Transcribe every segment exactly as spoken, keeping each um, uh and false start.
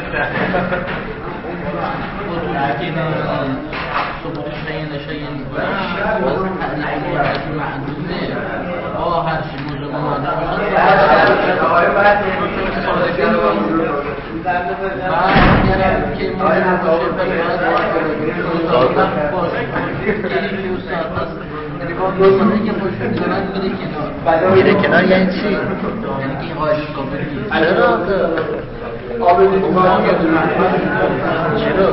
ثبوت شيء شيء معدومه اه هر چی موجب ماده میره کنار یعنی چی؟ یعنی که این قاعده ثابت نیست. چرا؟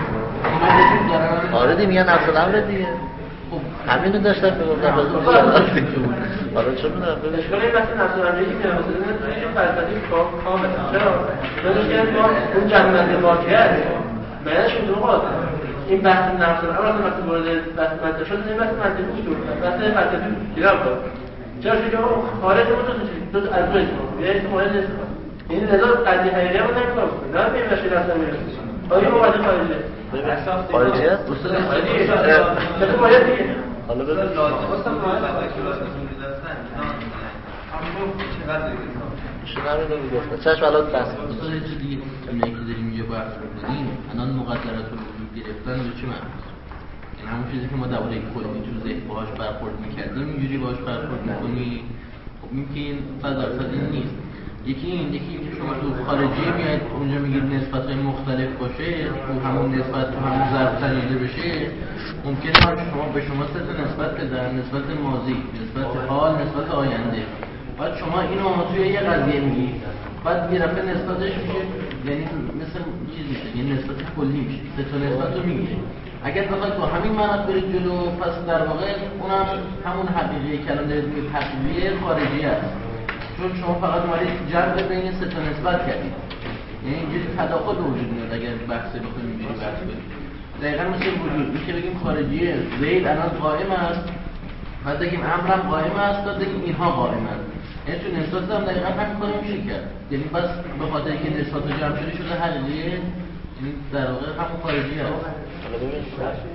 آره دی میگن نفس الامر دیگه. همینو داشتم میگفتم آره چرا نه؟ اشکال این مثلا نفس الامری که مثلا این فلسفی کامل چرا؟ چون که ما اون جنبه واقعیت معنیش اونجوری واضحه. این بحث نفس الامر اصلا وقتی وارد بحث منطق شد این بحث منطقی بود بحث فلسفی گرام بود. چرا که اون خارج اون دو تا از روش یعنی مورد نیست. این لذا قضیه حقیقی رو نمی‌کنه. نه به مشکل اصلا میرسه. آیا مواد خارجی خارجی است؟ چطور باید دیگه؟ حالا بذار لازم است مواد خارجی می‌دونستن. همون چقدر دیگه؟ شما رو میگفتن. چش الان بس. مثلا چه دیگه چیزی که داریم اینجا بحث می‌کنیم الان مقدرات رو گرفتن به چه معنی؟ یعنی همون چیزی که ما درباره کلی تو ذهن باهاش برخورد می‌کردیم اینجوری باهاش برخورد می‌کنی. خب این که این صد درصد این نیست. یکی این یکی این که شما تو خارجی میاد اونجا میگید نسبت‌های مختلف باشه تو همون نسبت تو همون ظرف تنیده بشه ممکنه شما به شما سه تا نسبت بدن نسبت ماضی نسبت حال نسبت آینده بعد شما اینو توی یه قضیه میگید بعد یه دفعه نسبتش میشه یعنی مثل چیز میشه یعنی نسبت کلی میشه سه تا نسبت رو میگیره اگر بخواید با همین معنی برید جلو پس در واقع اونم همون حقیقیه که الان دارید میگید حقیقیه خارجی است چون شما فقط اومدید جمع بین سه تا نسبت کردید یعنی اینجوری تداخل وجود میاد اگر بحث بخوایم اینجوری بحث کنیم دقیقاً مثل وجود این که بگیم خارجیه زید الان قائم است بعد بگیم امرم قائم است بعد بگیم اینها قائم است یعنی تو نسبت هم دقیقاً همین کارو میشه کرد یعنی بس به خاطر اینکه نسبت جمع شده شده حقیقیه یعنی در واقع همون خارجیه است حالا ببین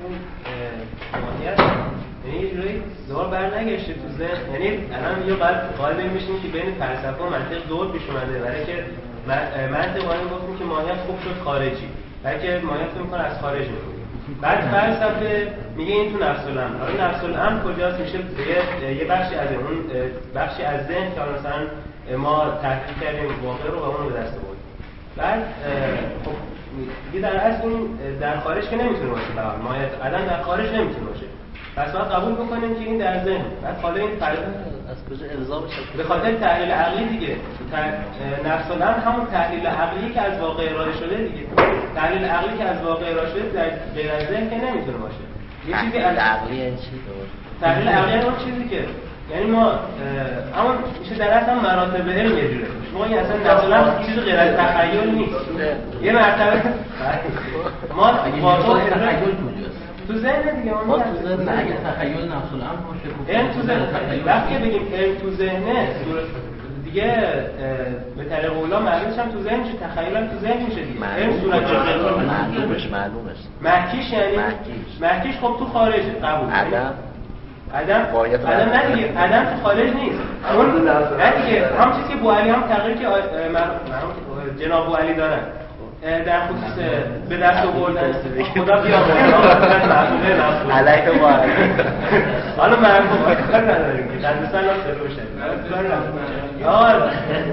یعنی یه جوری دور بر نگشته تو ذهن یعنی الان یه بعد قائل میشیم که بین فلسفه و منطق دور پیش اومده برای که منطق وارد گفتیم که ماهیت خوب شد خارجی برای که ماهیت رو میکنه از خارج میکنه بعد فلسفه میگه این تو نفس الامر حالا نفس الامر کجاست میشه یه یه بخشی از اون بخشی از ذهن که مثلا ما تحقیق کردیم واقع رو و اون رو به دست آوردیم بعد خب دیگه در اصل این در خارج که نمیتونه باشه به حال ماهیت عدم در خارج نمیتونه باشه پس باید قبول بکنیم که این در ذهن بعد حالا این فرق از کجا الزام میشه به خاطر تحلیل عقلی دیگه نفس الامر همون تحلیل عقلی که از واقع ارائه شده دیگه تحلیل عقلی که از واقع ارائه شده در غیر از ذهن که نمیتونه باشه یه چیزی از عقلی یعنی چی تحلیل عقلی اون چیزی که یعنی ما اما میشه در اصل مراتب علم یه جوره شما یه اصلا نفس الامر چیز غیر از تخیل نیست یه مرتبه ما واقعا تخیل تو ذهن دیگه ما تو ذهن اگه تخیل نفس الامر باشه علم تو ذهن وقتی بگیم علم تو ذهنه دیگه به طریق اولا معلومش هم تو ذهن میشه تخیل هم تو ذهن میشه دیگه علم صورت معلومش معلومش محکیش یعنی محکیش خب تو خارجه قبول عدم عدم عدم نه دیگه عدم تو خارج نیست اون نه دیگه هم چیزی که بوعلی هم تغییر که جناب بوعلی دارن در خصوص به دست آوردن خدا بیامرزه علیه ما حالا مرحوم کار نداریم که در مثلا سر روشن آره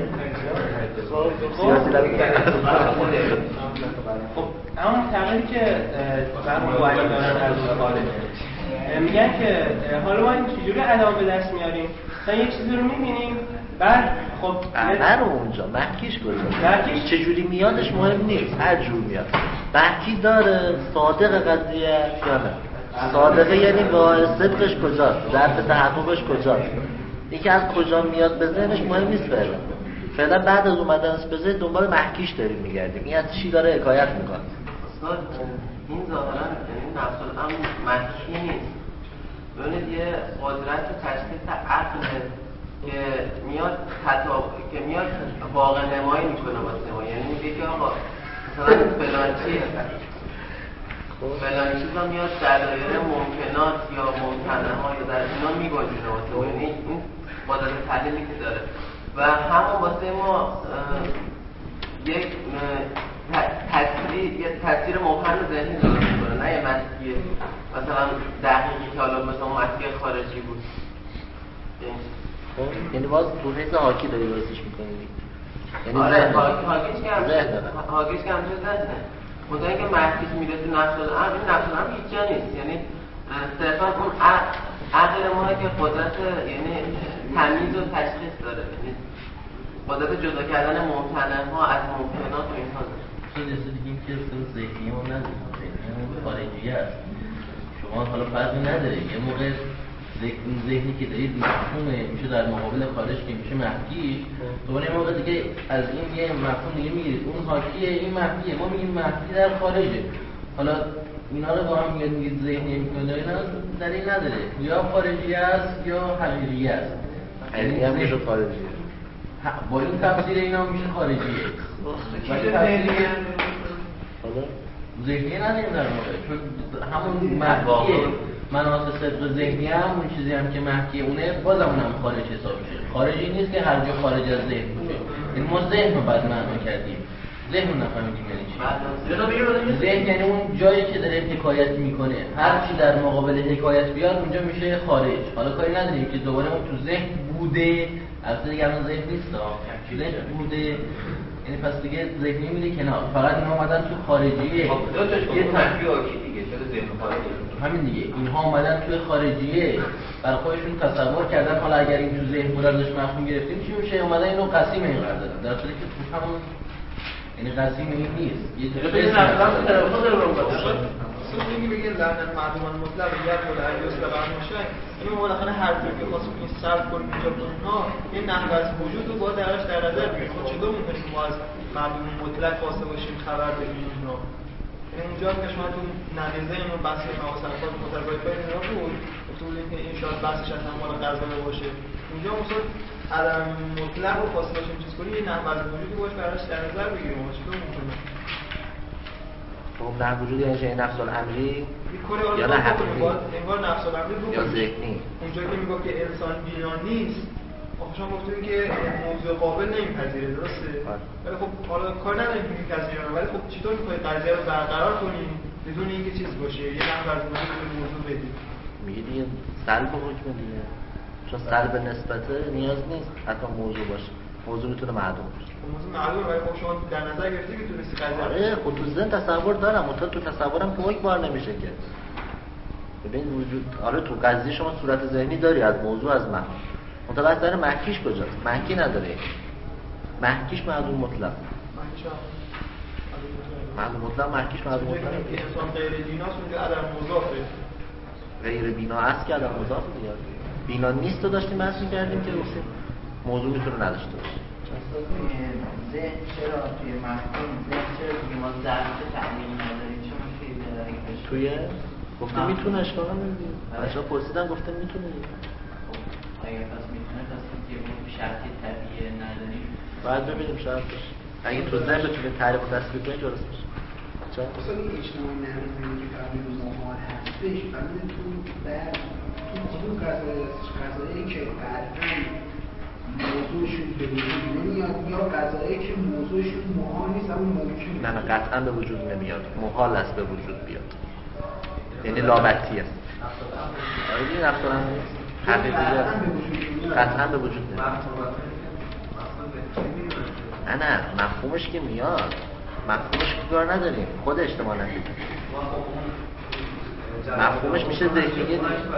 خب اما تغییری که مرحوم بوعلی دارن از خارج میگن که حالا ما این چجوری عدم به دست میاریم مثلا یک چیزی رو میبینیم بعد خب نه رو اونجا محکیش گذاشت محکیش چجوری میادش مهم نیست هر جور میاد محکی داره صادق قضیه یا نه صادقه یعنی با صدقش کجاست ظرف تحققش کجاست اینکه از کجا میاد به ذهنش مهم نیست فعلا فعلا بعد از اومدن به ذهن دنبال محکیش داریم میگردیم این از چی داره حکایت میکنه این ظاهرا این نفس الامر محکی نیست ببینید یه قدرت تشخیص عقل که میاد تطابق که میاد واقع نمایی میکنه واسه ما یعنی میگه که آقا مثلا فلان چیز فلان چیزا میاد در دایره ممکنات یا ممکنه ها یا در اینا میگنجونه واسه ما یعنی این قدرت تحلیلی که داره و همون واسه ما یک عقل ذهنی درست میکنه، نه یه مسیحی مثلا دقیقی که حالا مثلا مسیحی خارجی بود. خب یعنی باز تو حیث حاکی داری درستش میکنی. یعنی آره حاکیش که همچه حاکیش که همچه ذهنه. منطقه اینکه محکیش میره تو نفس الامر، این نفس الامر هیچ جا نیست. یعنی صرفا اون عقل ما که قدرت یعنی تمیز و تشخیص داره، یعنی قدرت جدا کردن ممکنه ها از ممکنات و اینها داره. این دسته دیگه این که اصلا ذهنی ما نداره، ذهنی ما خارجی است. شما حالا فرقی نداره یه موقع این ذهنی که دارید مفهومه میشه در مقابل خارج که میشه محکی، دوباره یه موقع دیگه از این یه مفهوم دیگه میگیرید اون حاکیه این محکیه، ما میگیم محکی در خارجه. حالا اینا رو با هم میگید ذهنی میکنه اینا دلیل نداره، یا خارجی است یا حقیقی است. حقیقی هم میشه خارجیه، با این تفسیر اینا میشه خارجیه. ولی تفسیر ذهنی نداریم در واقع، چون همون محکیه مناطق صدق ذهنی هم اون چیزی هم که محکی اونه بازم اونم خارج حساب میشه. خارجی نیست که هر جا خارج از ذهن باشه. این ما ذهن رو بعد معنا کردیم، ذهن رو نفهمیدیم یعنی چی. ذهن یعنی اون جایی که داره حکایت میکنه، هر چی در مقابل حکایت بیاد اونجا میشه خارج. حالا کاری نداریم که دوباره اون تو ذهن بوده، البته دیگه الان ذهن نیست، ذهن بوده، یعنی پس دیگه ذهنی میره کنار، فقط اینا اومدن تو خارجیه. خب دو تاش یه تنفی آکی دیگه چرا ذهن خارجی؟ همین دیگه اینها اومدن توی خارجیه برای خودشون تصور کردن حالا اگر این تو ذهن بود ازش مفهوم گرفتیم چی میشه، اومدن اینو قسیم این قرار دادن، در صورتی که تو همون یعنی قسیم این نیست. یه جوری نفهم تلفن رو رو میگه میگه لعنت معلومان مطلق یاد بود الیاس لبن میشه این بالاخره هر جور که خواستیم این صرف کنیم اینجا اونها یه نحو از وجود رو باید درش در نظر بگیریم. خب چطور ممکنه ما از معلوم مطلق خواسته باشیم خبر بدیم اونها؟ یعنی اونجا که شما تو نقیضه اینو بحث نواسرفات متضایفه اینا بود تو اینکه این شاید بحثش اصلا مال قضایه باشه، اونجا مثلا علم مطلق رو خواسته باشیم چیز کنیم یه نحو از وجود رو باید درش در نظر بگیریم. چطور ممکنه؟ خب در وجود یعنی چه نفس الامری یا نه حقیقی انگار نفس الامری رو یا ذهنی. اونجایی که میگه که انسان بینا نیست، خب شما گفتید که موضوع قابل نمیپذیره، درسته؟ ولی خب حالا کار نداریم که پذیرن، ولی خب چطور میخواید قضیه رو برقرار کنیم بدون اینکه چیز باشه یه نحو از موضوع بدید؟ میگه دیگه سلب حکم دیگه، چون سلب نسبته نیاز نیست حتی موضوع باشه، موضوع میتونه معدوم باشه. موضوع معلومه ولی خب شما در نظر گرفتی که تونستی قضیه آره خب تو ذهن تصور دارم، اون تو تصورم که حکم بار نمیشه که ببین وجود. آره تو قضیه شما صورت ذهنی داری از موضوع از من، اون بحث داره محکیش کجاست؟ محکی نداره، محکیش معلوم مطلق، معلوم مطلق محکیش معلوم مطلق. انسان غیر بیناست اونجا عدم مضافه، غیر بینا است که عدم مضافه دیگه. بینا نیست رو داشتیم بحث می‌کردیم که گفتیم موضوع میتونه نداشته باشه. ذهن چرا توی مفهوم ذهن چرا توی ما ظرف تعمیل نداریم؟ چون خیلی داریم توی گفته میتونه اشکال نداره. بچه‌ها پرسیدن گفته میتونه. خب اگه پس میتونه پس که اون شرطی طبیعی نداریم باید ببینیم شرطش. اگه تو ذهن بتونیم تعریف و تصویر کنیم درست میشه. چرا؟ اصلا این اجتماعی نمی‌دونی که قبل مزاحمات هستش، ولی تو بعد تو کدوم قضایی که بعداً موضوعشون به وجود نمیاد یا قضایی که موضوعشون محال نیست اما ممکنه؟ نه نه قطعا به وجود نمیاد، محال است به وجود بیاد، یعنی لابطی است. آره این رفتارم حقیقی است، قطعا به وجود نمیاد. نه نه مفهومش که میاد، مفهومش که کار نداریم، خود اجتماع نداریم، مفهومش میشه ذهنیه دیگه.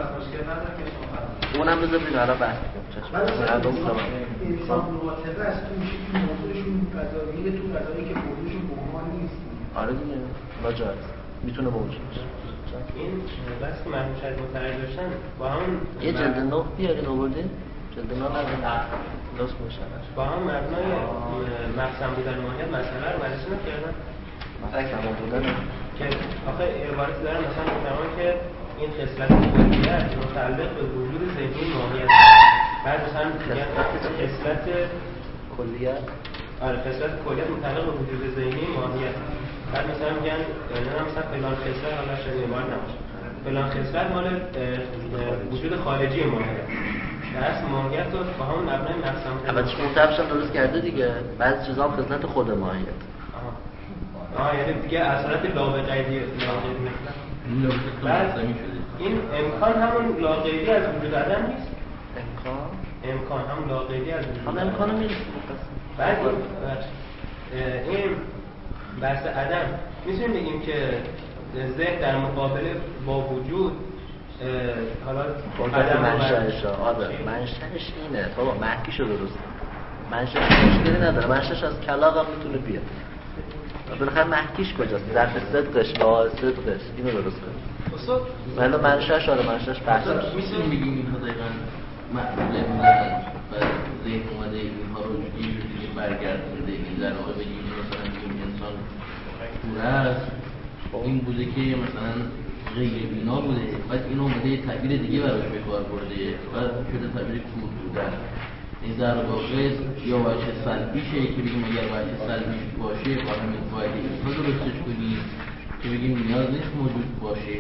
اونم بذار ببین الان بحث کنیم. مردم انسان مواطبه است تو میشه که موضوعشون قضایی تو قضایی که موضوعشون محال نیست. آره دیگه واجد میتونه موجود باشه. این بس که مرحوم شاید متعرض داشتن با همون یه جلد نو بیارین آورده جلد نو نداره درست باشه با هم مبنای مقسم بودن ماهیت مسئله رو بررسی نکردن. مقسم بودن که آخه عبارتی دارن مثلا میفهمن که این خصلت کلیت متعلق به وجود ذهنی ماهیت، بعد مثلا میگن خصلت کلیت آره خصلت کلیت متعلق به وجود ذهنی ماهیت، بعد مثلا میگن نه مثلا فلان خصلت حالا شاید عبارت نباشه فلان خصلت مال وجود خارجی ماهیت، درس ماهیت رو با همون مبنای مقسم البته متعبش هم درست کرده دیگه، بعضی چیزا هم خصلت خود ماهیت. آه یعنی دیگه اثرات لاقیدی لاقیدی بعد این امکان همون لاقیدی از وجود عدم نیست؟ امکان امکان هم لاقیدی از وجود هم امکانو میرسه. بعد این بحث عدم میتونیم بگیم که ذهن در مقابله با وجود حالا عدم منشأش آره منشأش اینه بابا محکیشو درست منشأش مشکلی نداره منشأش از کلاغ هم میتونه بیاد بالاخره محکیش کجاست ظرف صدقش با صدقش اینو درست کنه استاد ولی منشأش آره منشأش بحث میتونیم بگیم اینها دقیقاً معقوله بودن و ذهن اومده اینها رو یه جوری برگردونده این در واقع بگیم مثلا این انسان پوره است این بوده که مثلا غیر بینا بوده بعد این اومده یه تعبیر دیگه براش به کار برده و شده تعبیر کور بودن این در واقع یا وجه سلبیشه که بگیم اگر وجه سلبیش باشه با همین فایده اینها درستش کنیم که بگیم نیاز نیست موجود باشه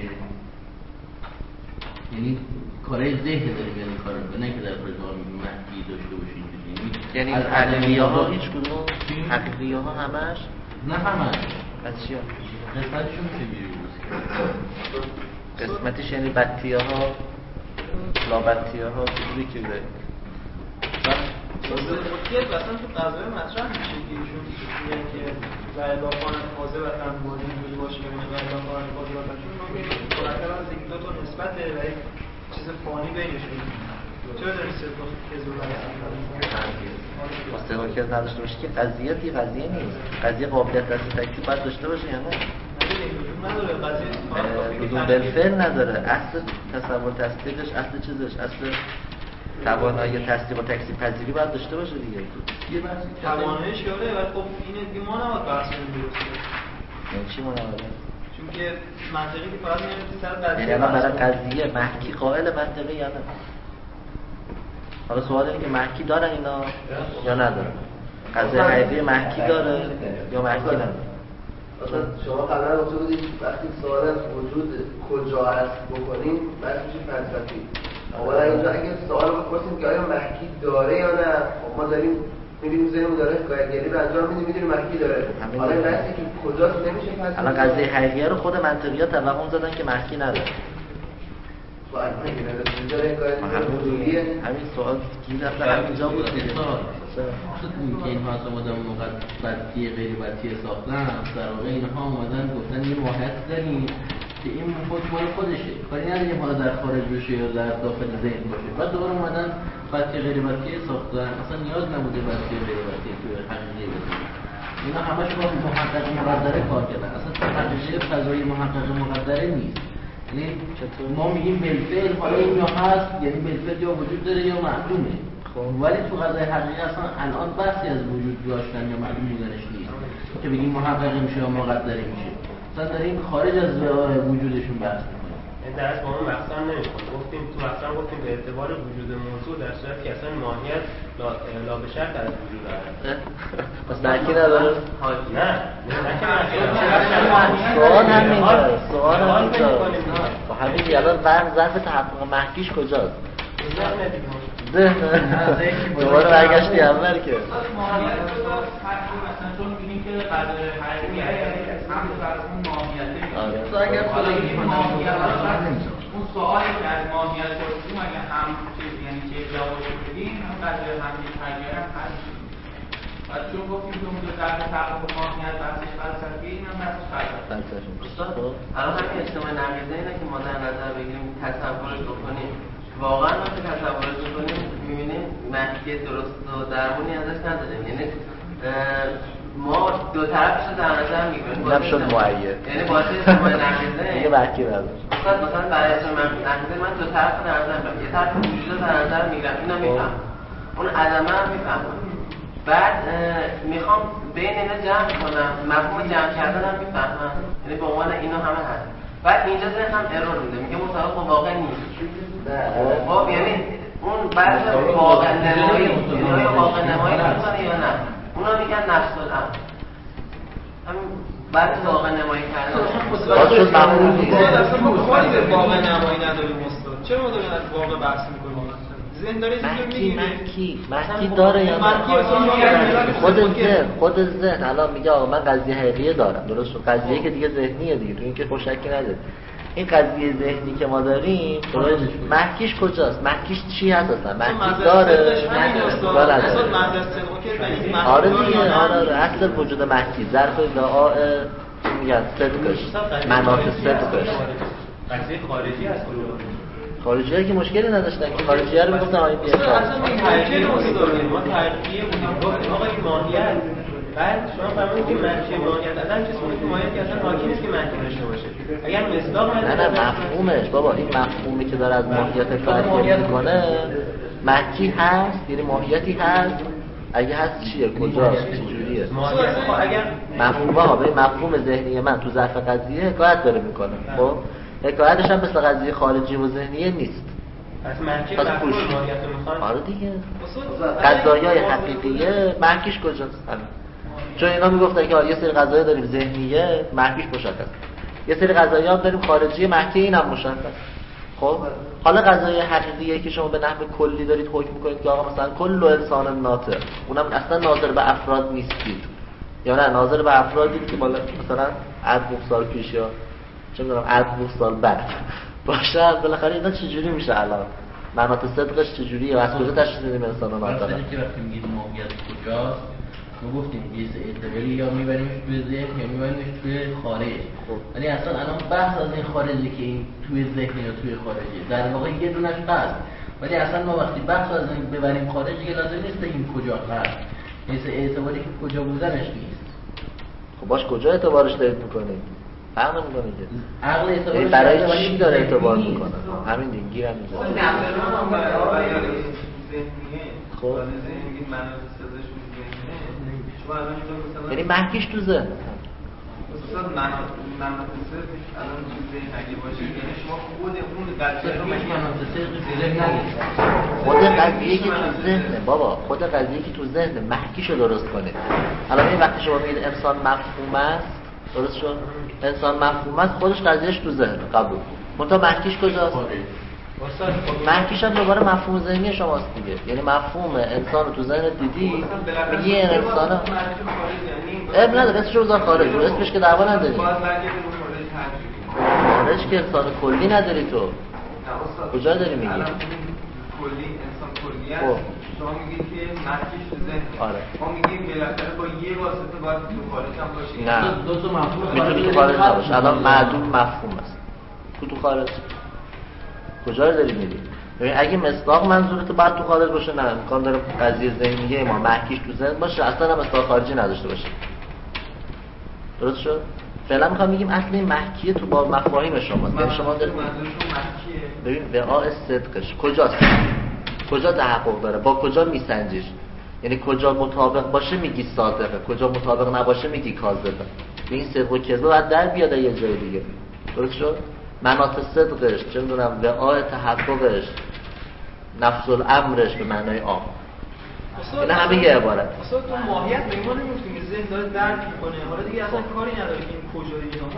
یعنی کارهای ذهن داریم یعنی کار رو نه که در پرزار میگیم مهدی داشته باشیم یعنی حقیقیه ها هیچ کدوم حقیقیه ها همش نه همش از چیه؟ قسمتشون میشه بیرون قسمتش یعنی بطیه ها لا بطیه ها چیزی که بره خودیت اصلا تو قضایه مطرح میشه که ایشون میگن که غیرگاهان حاضر و تنبازی اینجوری باشه که غیرگاهان حاضر و تنبازی ما میگیم مرتب از این دو تا نسبته و یک چیز فانی بینشون چرا داریم صدق و کذب رو با صدق و کذب نداشته باشه که قضیه دی قضیه نیست قضیه قابلیت دست تکلیف باید داشته باشه یا نه نداره قضیه لزوم بالفعل نداره اصل تصور تصدیقش اصل چیزش اصل توانایی تصدیق و تکذیب پذیری باید داشته باشه دیگه یه بحثی تواناییش یاره ولی خب اینه دیگه ما نباید بحث کنیم درسته یعنی چی مناوله؟ چون که منطقی که فقط میاد سر قضیه یعنی الان برای قضیه محکی قائل منطقی یا نه حالا سوال اینه که محکی دارن اینا یا ندارن قضیه حقیقی محکی داره یا محکی نداره مثلا شما قبلا گفته بودید وقتی سوال از وجود کجا هست بکنیم بعد میشه فلسفی اولا اینجا اگه سوال رو بپرسیم که آیا محکی داره یا نه ما داریم می‌بینیم ذهنمون داره گلی به انجام میدیم می‌دونیم محکی داره حالا این بحثی که کجاست نمیشه فلسفی الان قضیه حقیقیه رو خود منطقی‌ها توهم زدن که محکی نداره همین سوال گیر رفته همینجا بود دیگه خود این که اینها اصلا آمدن موقع بدیه غیر بدیه ساختن در واقع اینها آمدن گفتن یه ماهیت داریم که این خود مال خودشه کاری نداریم حالا در خارج بشه یا در داخل ذهن باشه بعد دوباره اومدن بدیه غیر بدیه ساختن اصلا نیاز نبوده بدیه غیر بدیه توی حقیقی بزنن اینا همش با محقق مقدره کار کردن اصلا تو حقیقی فضای محقق مقدره نیست یعنی ما میگیم بالفعل حالا این یا هست یعنی بالفعل یا وجود داره یا معلومه ولی تو قضای حقیقی اصلا الان بحثی از وجود داشتن یا معلوم بودنش نیست که بگیم محقق میشه یا مقدره میشه اصلا داریم خارج از وجودشون بحث میکنیم این درس با ما مقصد نمیکنه گفتیم تو مقصد گفتیم به اعتبار وجود موضوع در صورت که اصلا ماهیت لا, لا به شرط از وجود داره پس نکی نداره؟ نه نکی سوال همینجا سوال همینجا با همین الان ظرف تحقق محکیش کجاست؟ ذهن دوباره برگشتی اول که ماهیت رو مثلا چون میگیم که قضای حقیقی هم فرض اون ماهیته آره اگر حالا این ماهیت اون سوالی که از ماهیت پرسیدیم اگه هم چیز یعنی که جواب بدیم هم قضای حقیقی هم هست و چون گفتیم که اون دو ظرف تحقق ماهیت بحثش فلسفی این هم بحثش فلسفی استاد الان همین اجتماع نقیضه اینه که ما در نظر بگیریم تصورش بکنیم واقعا وقتی تصورش می‌کنیم می‌بینیم محکی درست و درمونی ازش نداریم یعنی ما دو طرفش رو در نظر می‌گیریم اینم شد معید یعنی واسه اجتماع نقیضه دیگه محکی نداره مثلا مثلا برای اجتماع نقیضه من دو طرف رو در نظر می‌گیرم یه طرف وجود رو در نظر می‌گیرم اینو می‌فهمم اون عدمه هم می‌فهمم بعد میخوام بین اینا جمع کنم مفهوم جمع کردن هم می‌فهمم یعنی به عنوان اینا همه هست بعد اینجا ذهن هم ارور میده میگه مطابق با واقع نیست خب یعنی اون بعد واقع نمایی یعنی واقع نمایی میکنه یا نه اونا میگن نفس الامر همین بعد واقع نمایی کردن باید شد مفهوم نیست اصلا ما کاری به واقع نمایی نداریم استاد چرا ما داریم از واقع بحث میکنیم ذهن داره چیزی میگه مکی مکی داره یا نه خود ذهن خود ذهن الان میگه آقا من قضیه حقیقی دارم درست شد قضیه که دیگه ذهنیه دیگه تو این که خوشکی نداره این قضیه ذهنی که ما داریم مکیش کجاست مکیش چی هست اصلا مکی داره آره دیگه آره اصل وجود مکی ظرف دعا میگن صدقش مناط صدقش قضیه خارجی هست خارجی ها که مشکلی نداشتن که خارجی ها رو میگفتن آیه بیاد اصلا این حرکه اصولی ما ترقیه بودیم گفتیم آقا این ماهیت بعد شما فرمودید که منشأ ماهیت اصلا چیزی که ماهیت که اصلا حاکی نیست که منشأ داشته باشه اگر مصداق نه نه مفهومش بابا این مفهومی که داره از ماهیت فرق میکنه مکی هست یعنی ماهیتی هست اگه هست چیه کجاست چجوریه اگر مفهومه ها به مفهوم ذهنی من تو ظرف قضیه حکایت داره میکنه خب حکایتش هم مثل قضیه خارجی و ذهنیه نیست پس منکی مفهوم ماهیت رو میخواد آره دیگه قضایای حقیقیه منکیش کجاست همین چون اینا میگفتن که یه سری قضایا داریم ذهنیه منکیش مشخص یه سری قضایا هم داریم خارجی منکی اینم مشخص خب حالا قضایای حقیقیه که شما به نحو کلی دارید حکم میکنید که آقا مثلا کل انسان ناطق اونم اصلا ناظر به افراد نیستید یا نه ناظر به افرادید که بالا مثلا عد سال پیش یا چه میدونم عد سال بعد باشه بالاخره اینا چجوری میشه الان مناط صدقش چجوریه و از کجا تشخیص میدیم انسان ناطق مثلا که وقتی میگیم ماهیت کجاست ما گفتیم یه اعتباری یا میبریمش توی ذهن یا میبریمش توی خارج ولی اصلا الان بحث از این خارجی که این توی ذهن یا توی خارجی در واقع یه دونش هست ولی اصلا ما وقتی بحث از این ببریم خارج دیگه لازم نیست بگیم کجا هست مثل اعتباری که کجا بودنش نیست خب باش کجا اعتبارش دارید میکنید فهم میکنید که عقل اعتبارش برای چی داره اعتبار میکنه همین دیگه گیرم میزنه خب یعنی محکیش تو ذهن مثلا مناط مناط صرفش الان تو ذهن اگه باشه یعنی شما خود اون قضیه رو مناط صرف ندید خود قضیه که تو ذهنه بابا خود قضیه که تو ذهنه محکیشو درست کنه الان این وقتی شما میگید انسان مفهوم است درست شد انسان مفهوم است خودش قضیهش تو ذهنه قبول منتها محکیش کجاست محکیش هم دوباره مفهوم ذهنی شماست دیگه یعنی مفهوم انسان رو تو ذهن دیدی میگی این انسان اب نداره اسمش رو بذار خارج اسمش که دعوا نداری خارج که انسان کلی نداری تو کجا داری میگی کلی انسان کلی است شما میگید که محکیش تو ذهن آره ما میگیم بالاخره با یه واسطه باید تو خارج هم باشه نه دو تا مفهوم میتونی تو خارج نباشه الان معدوم مفهوم است تو تو خارج کجا رو داری میری؟ ببین اگه مصداق منظورت بعد تو خارج باشه نه امکان داره قضیه ذهنیه ما محکیش تو ذهن باشه اصلا هم مصداق خارجی نداشته باشه درست شد؟ فعلا میخوام بگیم اصل این محکیه تو با مفاهیم شماست یعنی شما دارید ببین وعاء صدقش کجاست؟ کجا تحقق داره؟ با کجا میسنجیش؟ یعنی کجا مطابق باشه میگی صادقه کجا مطابق نباشه میگی کاذبه این صدق و کذب باید در بیاد یه جای دیگه درست شد؟ مناط صدقش چه میدونم وعاء تحققش نفس الامرش به معنای عام این همه یه عبارت اصلا تو ماهیت به ایمان نمیفتیم که ذهن داره درک میکنه حالا دیگه اصلا کاری نداره که این کجایی اینا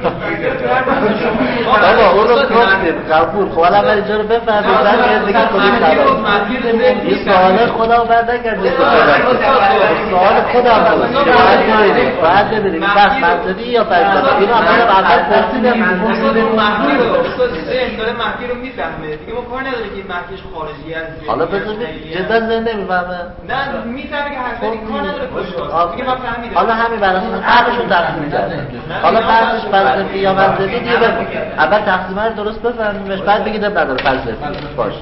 ما بابا اون رو گفتیم قبول خب الان من اینجا رو بفهمید بعد میاد دیگه خودی خبر یه سوال خودم بعد نکردیم سوال خودم بود باید ببینیم بس منطقی یا فلسفی اینو اول اول پرسیدم محکی رو استاد ذهن داره محکی رو میفهمه دیگه ما کار نداره که این محکیش خارجی از ذهن حالا بذار جدا ذهن نمیفهمه نه میفهمه که هر کاری کار نداره کجاست دیگه من فهمیدم حالا همین برای عقلشو تقسیم کرده حالا فرضش فلسفی یا منطقی دیگه بگو اول تقسیم رو درست بفهمیمش بعد بگید نداره فلسفی باشه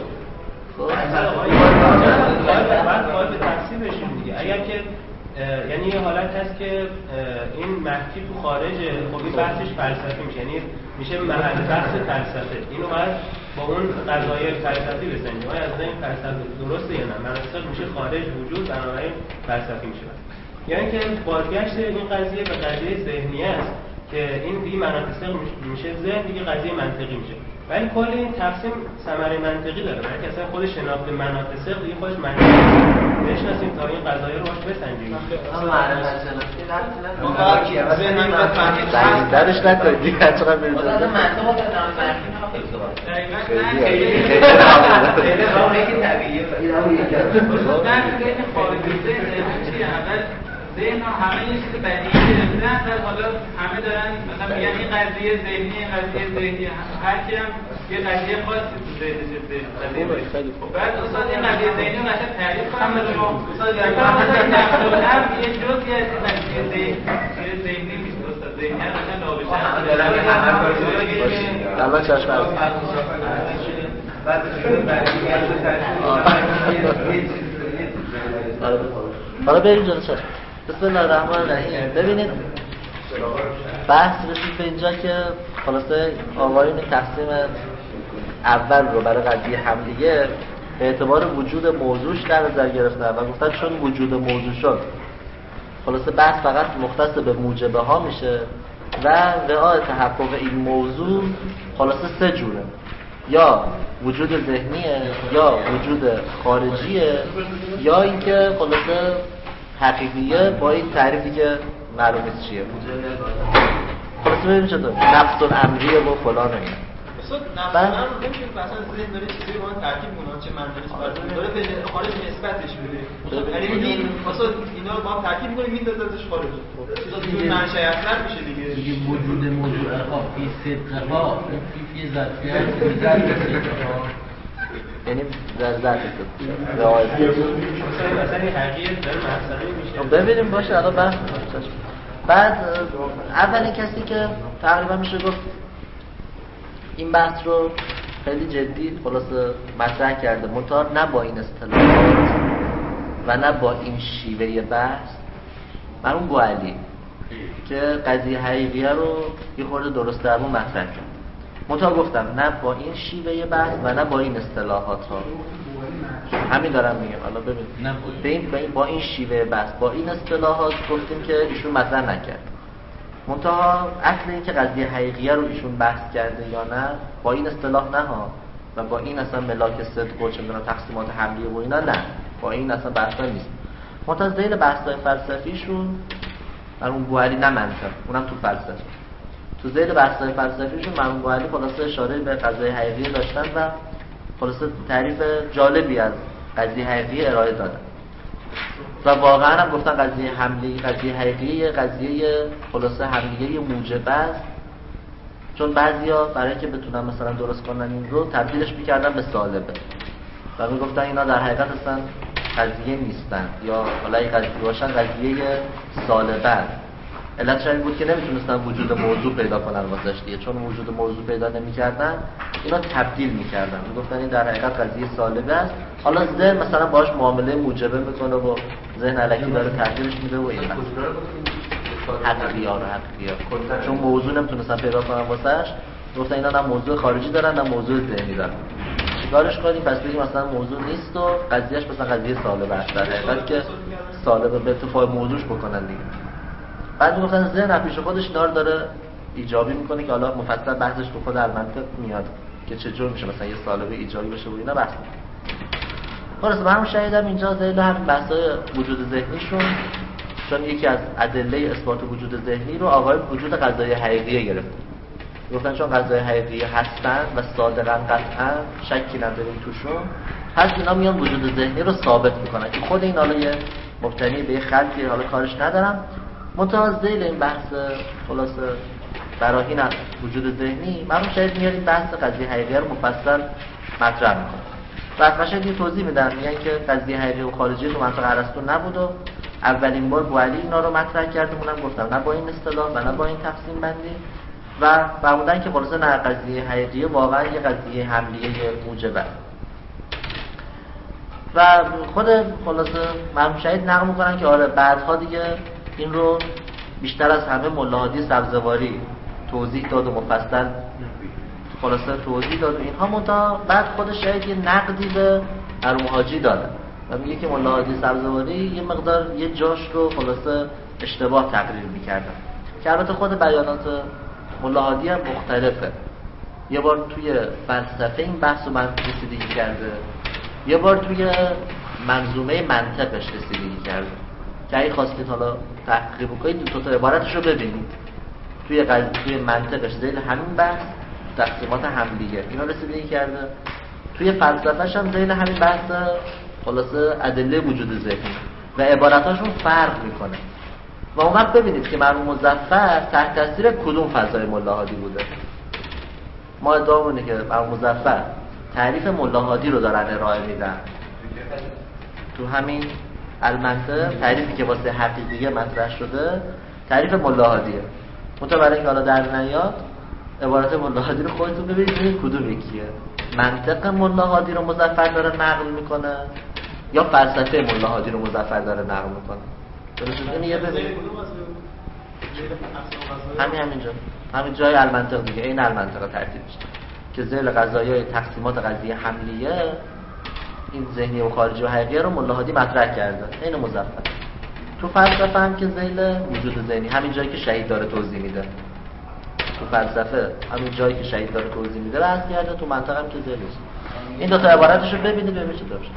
باید به تقسیم بشیم دیگه اگر که یعنی یه حالت هست که این محکی تو خارجه خب این بحثش فلسفی میشه یعنی میشه محل بحث فلسفه اینو باید با اون قضایای فلسفی بسنجیم آیا از این فلسفه درسته یا نه منطق میشه خارج وجود بنابراین فلسفی میشه یعنی که بازگشت این قضیه به قضیه ذهنی است که این دیگه مناطق میشه ذهن دیگه قضیه منطقی میشه ولی کل این تقسیم ثمره منطقی داره برای که اصلا خود شناخت مناطق دیگه خودش منطقی بشناسیم تا این قضایه رو باش بسنجیم درش نکنید دیگه چقدر میرسه منطقه دقیقاً نه خیلی خیلی واقعی که طبیعیه من بین خارج ذهن چیه اول ذهن همه یه چیز بدیهی گرفتن بعد حالا همه دارن مثلا میگن این قضیه ذهنی این قضیه ذهنی هر کی هم یه قضیه خاصی تو ذهنشه ذهن بعد استاد این قضیه ذهنی رو قشنگ تعریف کنم به شما استاد یعنی مثلا هم یه جزئی از این قضیه ذهنی ذهنی نیست استاد ذهنی هم قشنگ نابشن الله چشم بعد حالا بریم جلو چشم. بسم الله الرحمن الرحیم. ببینید بحث رسید به اینجا که خلاصه آقایون تقسیم اول رو برای قضیه حملیه به اعتبار وجود موضوعش در نظر گرفتن و گفتن چون وجود موضوع شد خلاصه بحث فقط مختص به موجبه ها میشه و رعای تحقق این موضوع خلاصه سه جوره، یا وجود ذهنیه یا وجود خارجیه یا اینکه خلاصه حقیقیه با این تعریفی که معلوم نیست چیه. خلاصه ببینیم چطور نفس الامریه و فلان اینا. اصلا نفس الامر رو نمیشه که اصلا ذهن داره چیزی رو ترکیب کنه چه معنیش برای داره به خارج نسبتش میده. یعنی میگین اصلا اینا رو با هم ترکیب می‌کنیم میندازه ازش خارج. چیزا دیگه منشأ اصلا میشه دیگه. دیگه وجود موضوع ها فی صدقها فی ظرفیت صدقها یعنی در ذاتی که رعایت مثلا این حقیقت داره مسئله میشه. ببینیم باشه الان بحث می‌کنیم. بعد اولین کسی که تقریبا میشه گفت این بحث رو خیلی جدی خلاصه مطرح کرده منتها نه با این اصطلاحات و نه با این شیوه بحث مرحوم بوعلی که قضیه حقیقیه رو یه خورده درست درمون مطرح کرد. منتها گفتم نه با این شیوه بحث و نه با این اصطلاحات ها. همین دارم میگم. حالا ببین به این با این با این شیوه بحث با این اصطلاحات گفتیم که ایشون مطرح نکرد. منتها اصل این که قضیه حقیقیه رو ایشون بحث کرده یا نه با این اصطلاح نه ها و با این اصلا ملاک صدق و چه میدونم تقسیمات حملیه و اینا نه با این اصلا بحثا نیست. منتها ذیل بحث‌های فلسفیشون مرحوم بوعلی نه منطق اونم تو فلسفه تو ذیل بحث‌های فلسفیشون مرحوم بوعلی خلاصه اشاره به قضیه حقیقیه داشتن و خلاصه تعریف جالبی از قضیه حقیقیه ارائه دادن و واقعا هم گفتن قضیه حمله قضیه حقیقیه قضیه خلاصه حملیه موجبه است، چون بعضیا برای که بتونن مثلا درست کنن این رو تبدیلش میکردن به سالبه و میگفتن اینا در حقیقت اصلا قضیه نیستن یا حالا این قضیه باشن قضیه سالبه است. علتش این بود که نمیتونستن وجود موضوع پیدا کنن واسش دیگه، چون وجود موضوع پیدا نمیکردن اینا تبدیل میکردن میگفتن این در حقیقت قضیه سالبه است. حالا ذهن مثلا باهاش معامله موجبه میکنه و ذهن الکی داره تغییرش میده و این حقیقی ها رو حقیقی ها چون موضوع نمیتونستن پیدا کنن واسش گفتن اینا نه موضوع خارجی دارن نه موضوع ذهنی دارن. چیکارش کنیم؟ پس بگیم مثلا موضوع نیست و قضیهش مثلا قضیه سالبه است در حقیقت که سالبه به اتفاق موضوعش بکنن دیگه. بعد میگفتن ذهن پیش خودش اینا رو داره ایجابی میکنه که حالا مفصل بحثش به خود المنطق میاد که چجور میشه مثلا یه سالبه ایجابی بشه و اینا بحث خلاص. من شاهدم اینجا ذیل همین بحثای وجود ذهنیشون چون یکی از ادله اثبات وجود ذهنی رو آقایون وجود قضایی حقیقیه گرفت. گفتن چون قضایی حقیقیه هستن و صادقاً قطعاً شکی نداریم توشون پس اینا میان وجود ذهنی رو ثابت میکنن که خود این حالا یه مبتنی به خلقی حالا کارش ندارم. منتها ذیل این بحث خلاصه براهین از وجود ذهنی من شاید میاریم بحث قضیه حقیقیه رو مفصل مطرح میکنم و از قشنگ یه توضیح میدم میگن که قضیه حقیقی و خارجی تو منطق ارسطو نبود و اولین بار بوعلی اینا رو مطرح کرده. اونم گفتم نه با این اصطلاح و نه با این تقسیم بندی و فرمودن که خلاصه نه قضیه حقیقی واقعا یه قضیه حملیه موجبه و خود خلاصه مرحوم شهید نقل میکنن که آره بعدها دیگه این رو بیشتر از همه ملا هادی سبزواری توضیح داد و مفصل خلاصه توضیح داد و اینها. منتها بعد خود شهید یه نقدی به مرحوم حاجی داده و میگه که ملا هادی سبزواری یه مقدار یه جاش رو خلاصه اشتباه تقریر میکردن که البته خود بیانات ملا هادی هم مختلفه. یه بار توی فلسفه این بحث رو من رسیدگی کرده یه بار توی منظومه منطقش رسیدگی کرده که اگه خواستید حالا تحقیق بکنید دو تا عبارتش رو ببینید توی قضیه توی منطقش ذیل همین بحث تقسیمات حملیه اینا رسیدگی کرده. توی فلسفه‌ش هم ذیل همین بحث خلاصه ادله وجود ذهنی و عبارتاشون فرق میکنه. و اون وقت ببینید که مرحوم مظفر تحت تاثیر کدوم فضای ملا هادی بوده. ما ادعا اینه که مرحوم مظفر تعریف ملا هادی رو دارن ارائه میدن تو همین المنطق، تعریفی که واسه حقیقیه مطرح شده تعریف ملا هادیه. منتها برای اینکه حالا در نیاد عبارت ملا هادی رو خودتون ببینید کدوم یکیه. منطق ملا هادی رو مظفر داره نقل میکنه یا فلسفه ملا هادی رو مظفر داره نقل میکنه؟ درسته؟ این یه ببینید همین همینجا همین جای المنطق دیگه، این المنطق ترتیب میشه که ذیل قضایای تقسیمات قضیه حملیه این ذهنی و خارجی و حقیقیه رو ملا هادی مطرح کرده. این مظفر تو فلسفه هم که ذیل وجود ذهنی همین جایی که شهید داره توضیح میده، تو فلسفه همین جایی که شهید داره توضیح میده بحث کرده، تو منطق هم که ذیلش. این دو تا عبارتشو ببینید ببینید چه داره.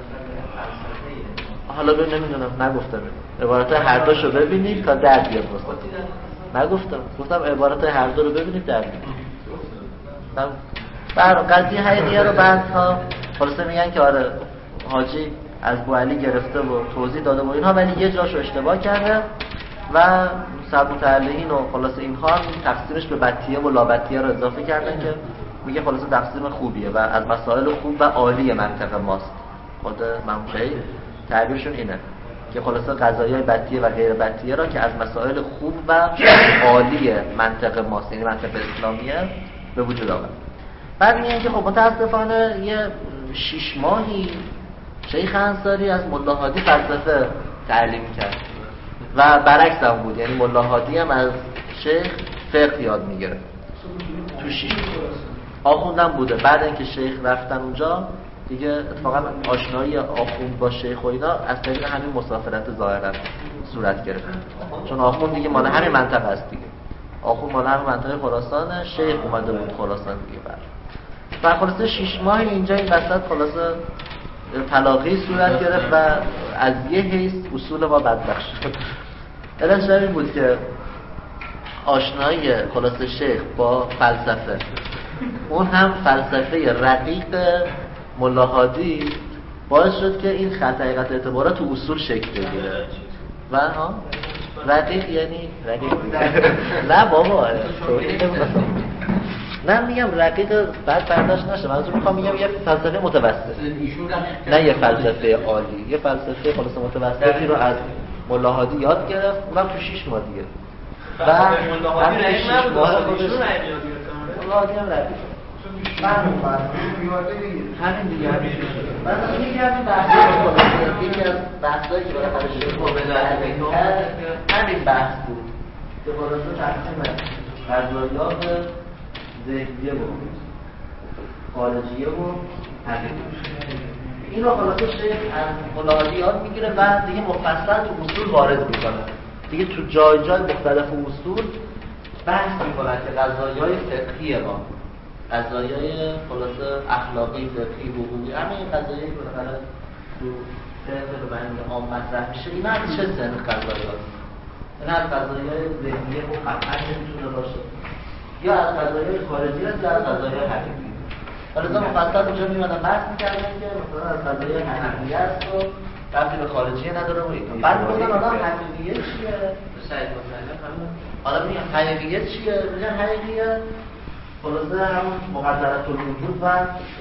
حالا ببین نمیدونم نگفتم عبارت هر دوشو ببینید تا در بیاد واسه. نگفتم گفتم عبارت هر دو رو ببینید در بیاد. بر قضیه حقیقیه رو بعضها خلاصه میگن که آره حاجی از بوعلی گرفته و توضیح داده و اینها، ولی یه جاشو اشتباه کرده و سب متعلقین و خلاصه اینها تقسیمش به بطیه و لابطیه رو اضافه کردن که میگه خلاصه تقسیم خوبیه و از مسائل خوب و عالی منطق ماست. خود منطقی تعبیرشون اینه که خلاصه قضایای بطیه و غیر بطیه را که از مسائل خوب و عالی منطق ماست، یعنی منطق اسلامیه، به وجود آورد. بعد میگن که خب متاسفانه یه شش ماهی شیخ انصاری از ملا هادی فلسفه تعلیم کرد و برعکس هم بود، یعنی ملا هادی هم از شیخ فقه یاد میگیره. تو شش آخوندم بوده. بعد اینکه شیخ رفتن اونجا دیگه اتفاقا آشنایی آخوند با شیخ و اینا از طریق همین مسافرت ظاهرا صورت گرفت، چون آخوند دیگه مال همین منطقه است دیگه. آخوند مال همین منطقه خراسانه، شیخ اومده بود خراسان دیگه. بعد و خلاصه شش ماه اینجا این وسط خلاصه تلاقی صورت گرفت و از یه حیث اصول ما بدبخت شد. علتش این بود که آشنایی خلاصه شیخ با فلسفه، اون هم فلسفه رقیق ملا هادی، باعث شد که این خط حقیقت اعتبارات تو اصول شکل بگیره. و ها رقیق یعنی رقیق نه بابا نه میگم رقیق بعد برداشت نشه، منظور میخوام میگم یه فلسفه متوسط، نه یه فلسفه عالی، یه فلسفه خلاص متوسطی رو از ملا هادی یاد گرفت. اونم تو شش ماه دیگه. و ملا هادی رقیق نبود، خودشون رقیق یاد گرفتن. ملا هادی هم رقیق همین دیگه. مثلا یکی از بحث‌های یکی از بحثایی که برای شیخ همین بحث بود که خلاصه تقسیم قضایات ذهنیه و خارجیه و حقیقی. این رو خلاصه شیخ از ملا هادی یاد میگیره و دیگه مفصل تو اصول وارد میکنه. دیگه تو جای جای مختلف اصول بحث میکنه که قضایای فقهی ما، قضایای خلاصه اخلاقی، فقهی، حقوقی، همه این قضایایی که بالاخره تو فقه رو بیان عام مطرح میشه، اینا از چه سن قضایاست؟ اینا از قضایای ذهنی و قطعا نمیتونه باشه، یا از قضایای خارجی هست یا از قضایای حقیقی. حالا مفصل اونجا میمونن بحث میکردن که مثلا از قضایای حقیقی هست و ربطی به خارجی نداره و اینا. بعد میگن حالا حقیقیه چیه؟ سعید مطلب همون. حالا میگن حقیقیه چیه؟ میگن حقیقیه خلاصه همون مقدرات الوجود و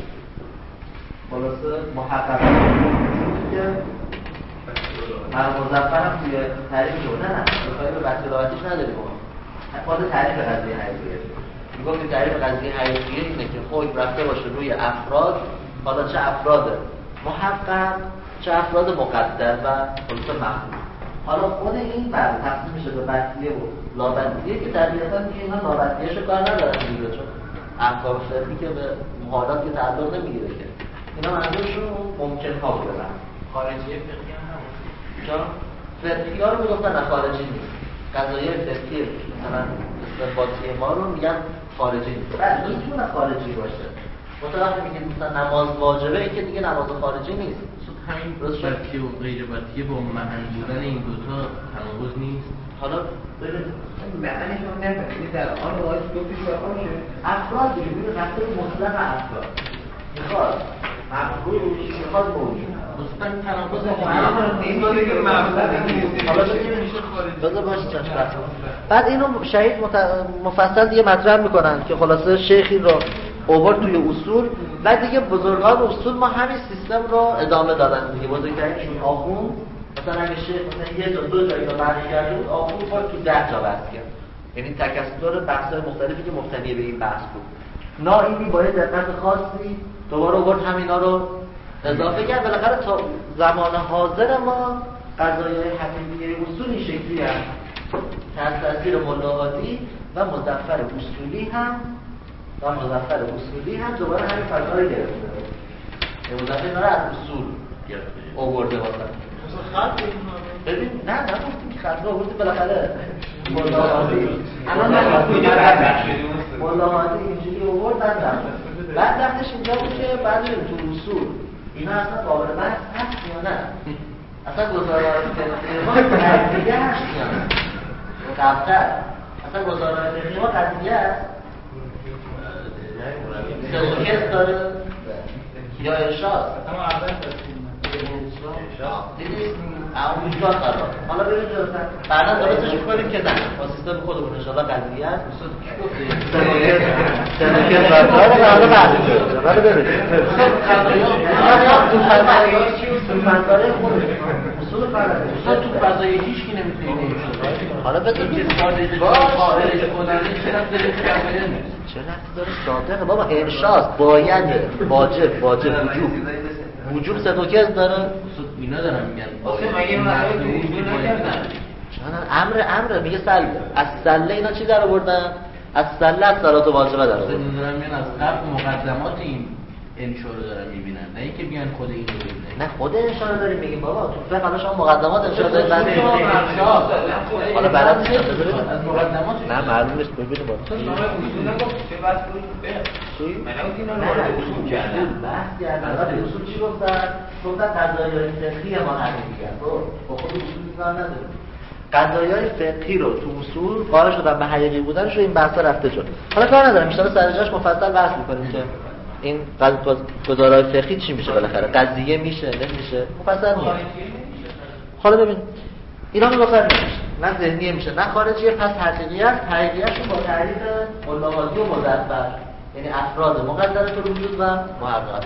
خلاصه محققات الوجود که هر مظفر هم توی تعریف شده. نه بخواهی به بطلاعاتیش نداریم خود تعریف قضیه حقیقیه. میگم که تعریف قضیه حقیقیه اینه که خود رفته باشه روی افراد، حالا چه افراد محقق چه افراد مقدر و خلاصه مخلوق. حالا خود این بعد تقسیم میشه به بطیه و لابطیه که طبیعتا دیگه اینا لابطیه‌شو کار ندارن دیگه، چون احکام فقهی که به محالات که تعلق نمیگیره که اینا منظورشون ممکن ها بودن. خارجی فقهی هم همون چون فقهی ها رو میگفتن نه خارجی نیست، قضایای فقهی مثلا استنباطی ما رو میگن خارجی نیست. بعد میتونه خارجی باشه. مثلا وقتی میگن مثلا نماز واجبه، این که دیگه نماز خارجی نیست، همین برکیه و غیر برکیه با معن بودن این دوتا تناقض نیست. حالا ببین معنیش رو نفهمید در آن وقت گفتش باشه افراد ببین رفتار مطلق افراد میخواد مفروض میخواد موجود مستقیم تناقض بذار باشه چشم. بعد اینو شهید مفصل دیگه مطرح میکنن که خلاصه شیخ این رو اوورد توی اصول و دیگه بزرگان اصول ما همین سیستم رو ادامه دادن دیگه. بزرگترینشون آخوند مثلا اگه شیخ مثلا یه جا دو جایی رو برمی کرده بود آخوند باید تو ده جا بحث کرد، یعنی تکثر بحث‌های مختلفی که مبتنی به این بحث بود. نائینی با یه دقت خاصی دوباره اوورد همینا رو اضافه کرد. بالاخره تا زمان حاضر ما قضایای حقیقی اصول این شکلی هست تحت تاثیر ملاحاتی و مظفر اصولی هم و مظفر اصولی هم دوباره همین فضایی گرفته یه مظفر اینا رو از اصول آورده واسه ببین نه نه گفتیم که خطر آورده بالاخره ملاحاتی الان ملاحاتی اینجوری آورد بعد وقتش اینجا بود که بعد تو اصول اینا اصلا قابل بحث هست یا نه؟ اصلا گزاره‌های فقهی ما قضیه هست یا نه؟ قبل‌تر اصلا گزاره‌های فقهی ما قضیه هست؟ سلوکیت داره؟ یا ارشاد؟ اما اول تصمیم دیدید؟ اونجا قرار حالا ببین جلوتر بعدا درستش کنیم که نه با سیستم خودمون انشاءالله قضیه هست سلوکیت داره و حالا بعد حالا ببینید تو فضای خودش اصول فرض تو فضای هیچ کی نمیتونه نمیشه. حالا بذار که خارج خارج کننده چه رفت داره کاملا چه رفتی داره صادقه بابا ارشاد باید واجب واجب وجوب وجوب سلوکیت داره اینا دارن میگن مگه اون امر امر میگه سله از سله اینا چی در آوردن از سله از صلات واجبه در آوردن دارن میگن از قبل مقدمات این انشا رو دارن میبینن نه اینکه بیان خود این رو ببینن نه خود انشا رو داریم میگیم بابا تو فقط شما مقدمات انشا دارید بعد حالا برات چه از مقدمات نه معلوم نیست ببینید با تو نام اصول نگفت چه بس بود چی من اینا رو اصول کردم بحث کردن بعد اصول چی گفتن گفتن قضایای فقهی ما همین دیگه با خود اصول کار نداره قضایای فقهی رو تو اصول قائل شدن به حقیقی بودنش رو این بحثا رفته شد. حالا کار ندارم ان شاء الله سر جاش مفصل بحث می‌کنیم که این گزارهای فقهی چی میشه بالاخره قضیه میشه نمیشه مفصل میشه. حالا ببین اینا مفصل میشه نه ذهنیه میشه نه خارجیه پس حقیقیت حقیقیتشون با تعریف ملاحاتی و مظفر یعنی افراد مقدره الوجود و محققات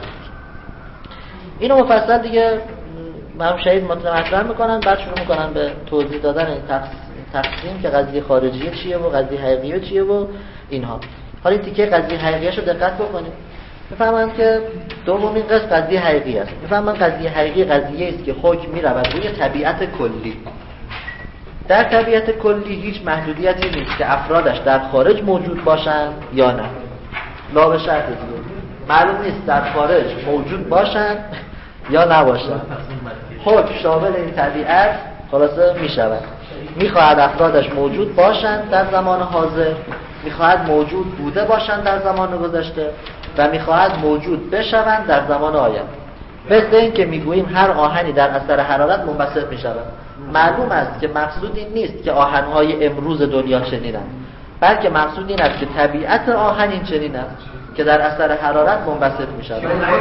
اینو مفصل دیگه مرحوم شهید مطرح میکنن بعد شروع میکنن به توضیح دادن این تقسیم که قضیه خارجیه چیه و قضیه حقیقیه چیه و اینها. حالا این تیکه قضیه حقیقیه‌شو دقت بکنید بفهمن که دومین قسم قضیه حقیقی است. بفهمن قضیه حقیقی قضیه است که حکم می‌رود روی طبیعت کلی. در طبیعت کلی هیچ محدودیتی نیست که افرادش در خارج موجود باشند یا نه. لا به شرط دیگه معلوم نیست در خارج موجود باشند یا نباشند. حکم شامل این طبیعت خلاصه می‌شود. می‌خواهد افرادش موجود باشند در زمان حاضر، می‌خواهد موجود بوده باشند در زمان گذشته و می‌خواهد موجود بشوند در زمان آینده. مثل این که میگوییم هر آهنی در اثر حرارت منبسط می‌شود. معلوم است که مقصود این نیست که آهن‌های امروز دنیا چنینند، بلکه مقصود این است که طبیعت آهن این چنین است که در اثر حرارت منبسط می‌شود.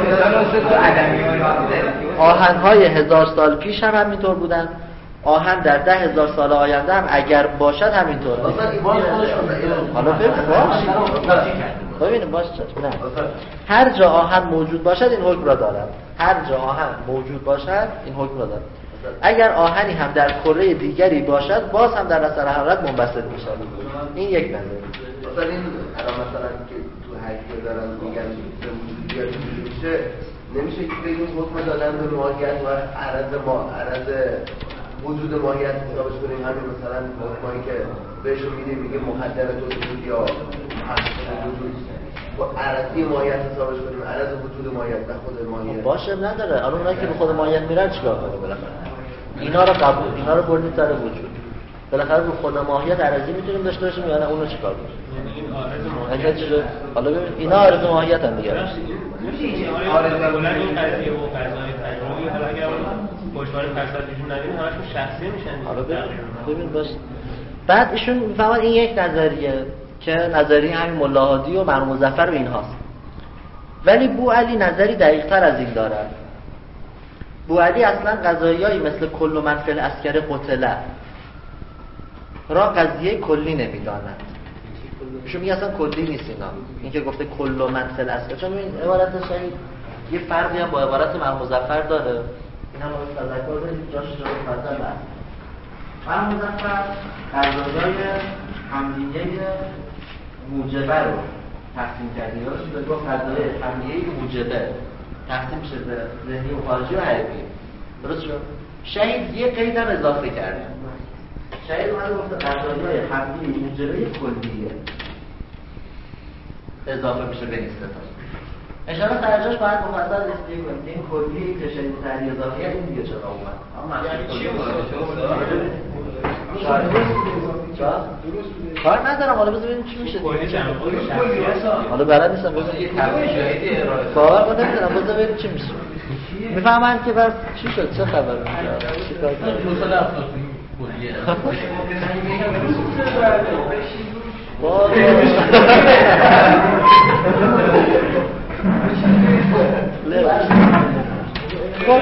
آهن‌های هزار سال پیش هم همینطور بودند. آهن در ده هزار سال آینده هم اگر باشد همینطور است. حالا ببین باش. ببینیم باش نه. هر جا آهن موجود باشد این حکم را دارد. هر جا آهن موجود باشد این حکم را دارد. اگر آهنی هم در کره دیگری باشد باز هم در اثر حرارت منبسط می‌شود. این یک نظر. مثلا این مثلا که تو حقیقت دارن میگن به وجودیت میشه نمیشه که بگیم حکم دادن به ماهیت و عرض ما عرض وجود ماهیت حسابش کنیم همین مثلا حکمایی که بهشون میدیم میگه محددت وجود یا محقق وجود با عرضی ماهیت حسابش کنیم عرض وجود ماهیت نه خود ماهیت باشه نداره. الان اونایی که به خود ماهیت میرن چیکار کنه بالاخره اینا رو قبول اینا رو بردید سر وجود بالاخره رو خود ماهیت عرضی میتونیم داشته باشیم یا نه اونو چیکار کنیم؟ یعنی این عارض ماهیت چیزه حالا ببین اینا عارض ماهیت هم دیگه. میشه عارض کلا این قضیه و قضای تجربی حالا اگر پشتوانه فلسفیشون نداریم همشون شخصی میشن. حالا ببین ببین باش بعد ایشون میفهمن این یک نظریه که نظریه همین ملا هادی و مرحوم مظفر و اینهاست. ولی بوعلی نظری دقیق‌تر از این دارد. بوعلی اصلا قضایایی مثل کل من فی العسکر قتله را قضیه کلی نمیداند. ایشون میگه اصلا کلی نیست اینا. این که گفته کل من فی العسکر، چون این عبارت شاید یه فرقی هم با عبارت مرحوم مظفر داره. این هم باید تذکر بدید جاش جلو فضل است. مرحوم مظفر قضایای حملیه موجبه رو تقسیم کردی یا چیز بگو قضایای حملیه موجبه تقسیم میشه به ذهنی و خارجی و حقیقی. درست شد؟ شهید یه قید هم اضافه کرده. شهید اومده گفته قضایای حملیه موجبه کلیه اضافه میشه به این ستا. اشاره سرجاش باید مفصل استفاده کنیم. این کلیه که شهید تحریه اضافه کرد این دیگه چرا اومد؟ یعنی چی کار ندارم حالا بذار ببینیم چی میشه. حالا بلد نیستم بذار یه تفصیلی کار من نمیدونم بذار ببینیم چی میشه. میفهمن که بس چی شد چه خبره چی کار کردن مثلا افلاطون کلیه خب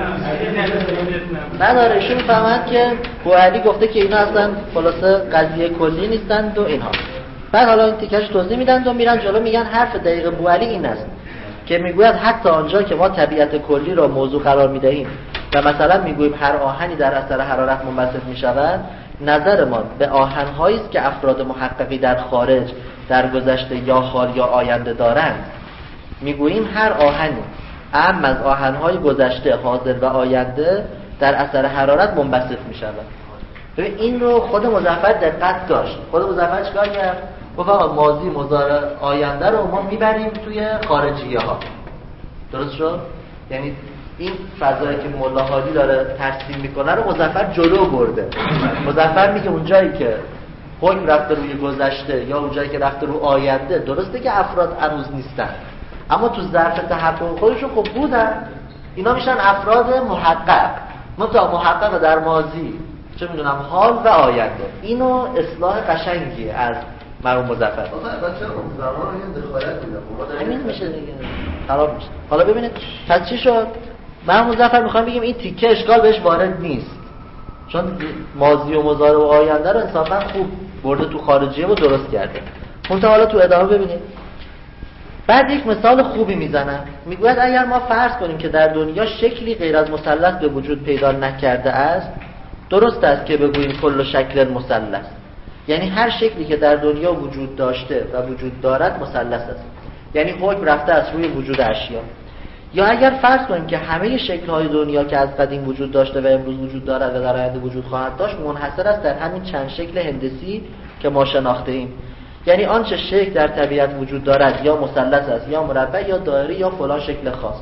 نداره ایشون میفهمند که بوعلی گفته که اینا اصلا خلاصه قضیه کلی نیستند و اینها. بعد حالا این تیکش توضیح میدن و میرن جلو میگن حرف دقیق بوعلی این است که میگوید حتی آنجا که ما طبیعت کلی را موضوع قرار میدهیم و مثلا میگوییم هر آهنی در اثر حرارت منبسط میشود، نظرمان به آهن‌هایی است که افراد محققی در خارج در گذشته یا حال یا آینده دارند. میگوییم هر آهنی اما از آهن‌های گذشته حاضر و آینده در اثر حرارت منبسط می‌شود. ببین این رو خود مظفر دقت داشت. خود مظفر چیکار کرد؟ گفت آقا ماضی مضارع آینده رو ما میبریم توی خارجی‌ها. درست شد؟ یعنی این فضایی که ملا هادی داره ترسیم میکنه رو مظفر جلو برده. مظفر میگه اونجایی که حکم رفته روی گذشته یا اونجایی که رفته رو آینده، درسته که افراد هنوز نیستن اما تو ظرف تحقق خودشون خب بودن، اینا میشن افراد محقق. متا محقق در ماضی، چه میدونم حال و آینده. اینو اصلاح قشنگی از مرحوم مظفر. آخه بچه اون زمان یه دخالت میده. همین میشه دیگه. خراب میشه. حالا ببینید پس چی شد؟ مرحوم مظفر میخوام بگیم این تیکه اشکال بهش وارد نیست. چون ماضی و مضارع و آینده رو انصافا خوب برده تو خارجیه و درست کرده. منتها حالا تو ادامه ببینید. بعد یک مثال خوبی میزنن. میگوید اگر ما فرض کنیم که در دنیا شکلی غیر از مثلث به وجود پیدا نکرده است، درست است که بگوییم کل شکل مثلث. یعنی هر شکلی که در دنیا وجود داشته و وجود دارد مثلث است. یعنی حکم رفته از روی وجود اشیا. یا اگر فرض کنیم که همه شکل‌های دنیا که از قدیم وجود داشته و امروز وجود دارد و در آینده وجود خواهد داشت منحصر است در همین چند شکل هندسی که ما شناخته ایم. یعنی آنچه شکل در طبیعت وجود دارد یا مثلث است یا مربع یا دایره یا فلان شکل خاص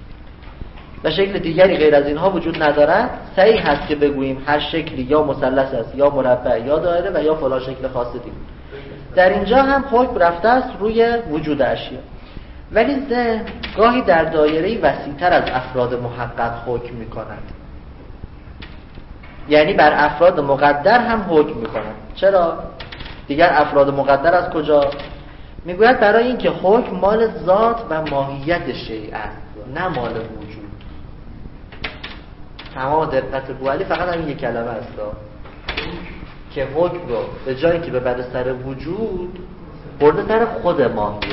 و شکل دیگری غیر از اینها وجود ندارد، صحیح هست که بگوییم هر شکلی یا مثلث است یا مربع یا دایره و یا فلان شکل خاص دیگر. در اینجا هم حکم رفته است روی وجود اشیا. ولی ذهن گاهی در دایره وسیع‌تر از افراد محقق حکم می‌کند. یعنی بر افراد مقدر هم حکم می‌کند. چرا؟ دیگر افراد مقدر از کجا؟ میگوید برای اینکه حکم مال ذات و ماهیت شیء است، نه مال وجود. تمام دقت بوعلی فقط همین یک کلمه است که حکم رو به جایی که ببره سر وجود برده سر خود ماهیت.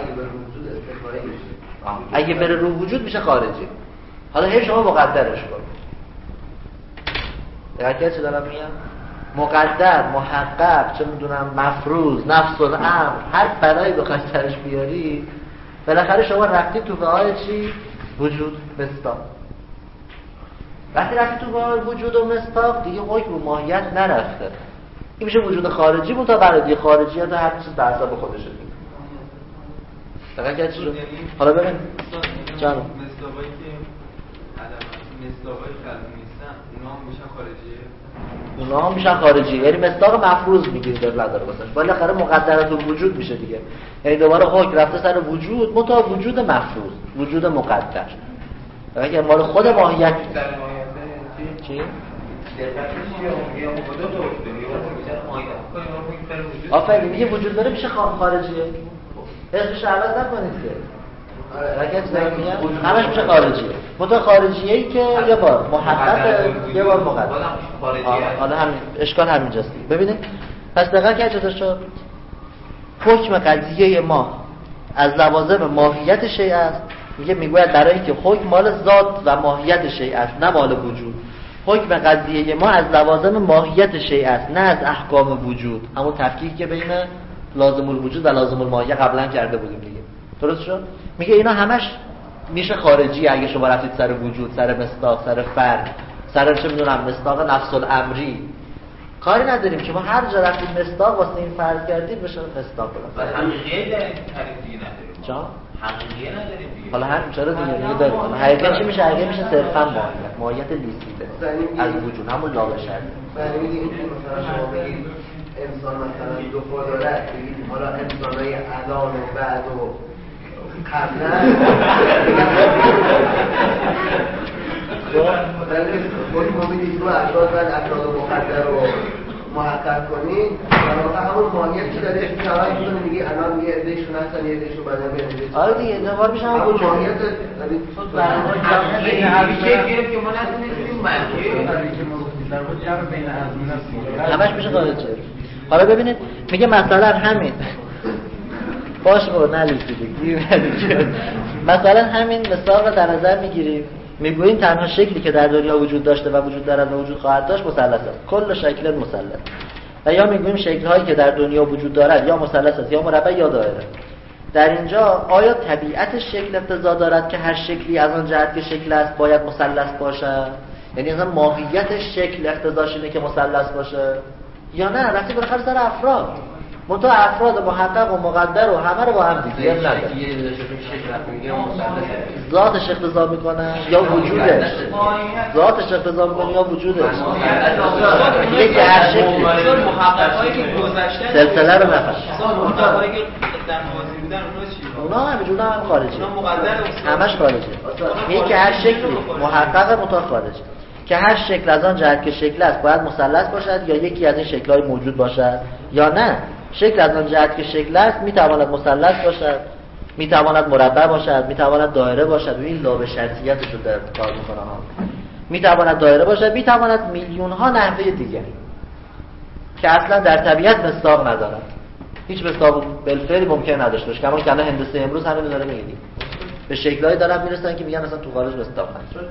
اگه بره رو وجود میشه خارجی. حالا هی شما مقدرش کن. دقیقه چه دارم میگم؟ مقدر، محقق، چه میدونم مفروض، نفس الامر، هر بلایی بخوای سرش بیاری بالاخره شما رفتی تو بهای چی؟ وجود مصداق. وقتی رفتی تو بهای وجود و مصداق دیگه حکم و ماهیت نرفته. این میشه وجود خارجی بود تا برای خارجیت هر چیز به حساب خودشه دیگه. دقیقه چی شد؟ حالا ببین جانم مصداقایی که عدم مصداقایی که نیستن اونا هم میشن خارجیه. اونا هم میشن خارجی، یعنی مصداق مفروض میگیره در نداره واسش، بالاخره مقدرات الوجود میشه دیگه، یعنی دوباره حکم رفته سر وجود، متا وجود مفروض، وجود مقدر. اگه مال خود ماهیت چی؟ آفرین میگه وجود داره میشه خارجیه، اسمش عوض نکنید که رکت زمینیه همش میشه خارجیه، متا خارجیه ای که یه بار محقق یه بار مقدر. حالا همین اشکال همینجاست. ببینید پس دقیقاً که چطور شد حکم قضیه ما از لوازم ماهیت شیء است، میگه میگوید برای اینکه حکم مال ذات و ماهیت شیء است نه مال وجود. حکم قضیه ما از لوازم ماهیت شیء است نه از احکام وجود. همون تفکیکی که بین لازم الوجود و لازم الماهیه قبلا کرده بودیم دیگه، درست شد؟ میگه اینا همش میشه خارجی اگه شما رفتید سر وجود، سر مصداق، سر فرد، سر چه میدونم مصداق نفس الامری، کاری نداریم که ما هر جا رفتیم مصداق واسه این فرض کردیم بشه مصداق ولی حقیقیه در این تعریف دیگه نداریم. جا؟ حقیقیه نداریم دیگه. حالا همین چرا دیگه دیگه داریم. حقیقت چی میشه؟ حقیقت میشه صرفا ماهیت، ماهیت لیسیته از وجود، همون لاغ شرطی. یعنی میگه این مثلا شما بگید انسان مثلا دو پا داره، بگید حالا انسانای الان و بعد و قبلا خود ما میدید دو افراد بعد افراد مقدر رو محقق کنید و همون ماهیت که داره اشتراک میکنه، میگه الان یه عدهشون هستن یه عدهشون بعد هم یه عدهشون. آره دیگه دوباره میشه همون وجود ماهیت میشه که ما نتونستیم منطقی همش میشه خارجه. حالا ببینید میگه مثلا همین باش رو نلیسیدی مثلا همین مثال رو در نظر میگیریم، میگوییم تنها شکلی که در دنیا وجود داشته و وجود دارد و وجود خواهد داشت مثلث است، کل شکل مثلث. و یا میگوییم شکل هایی که در دنیا وجود دارد یا مثلث است یا مربع یا دایره. در اینجا آیا طبیعت شکل اقتضا دارد که هر شکلی از آن جهت که شکل است باید مثلث باشد؟ یعنی اصلا ماهیت شکل اقتضاش اینه که مثلث باشه یا نه؟ رفتی بالاخره سر افراد، منتها افراد محقق و مقدر و همه رو با هم دیگه نداره. ذاتش اقتضا میکنه یا وجودش؟ ذاتش اقتضا میکنه یا وجودش؟ یکی هر شکلی سلسله رو نفهم. اونا هم وجود هم خارجی، همش خارجی. یکی هر شکلی محقق متا خارجی که هر شکل از آن جهت که شکل است باید مثلث باشد یا یکی از این شکل‌های موجود باشد یا نه شکل از آن جهت که شکل است میتواند مثلث باشد، میتواند مربع باشد، میتواند دایره باشد. این لابه شرطیتش رو در کار میکنه ها. میتواند دایره باشد، میتواند میلیون ها نحوه دیگه که اصلا در طبیعت مصداق ندارد، هیچ مصداق بالفعل ممکن نداشته باشه. کما که الان هندسه امروز همین داره میگه به شکل‌های دارن میرسن که میگن مثلا تو خارج مصداق هست.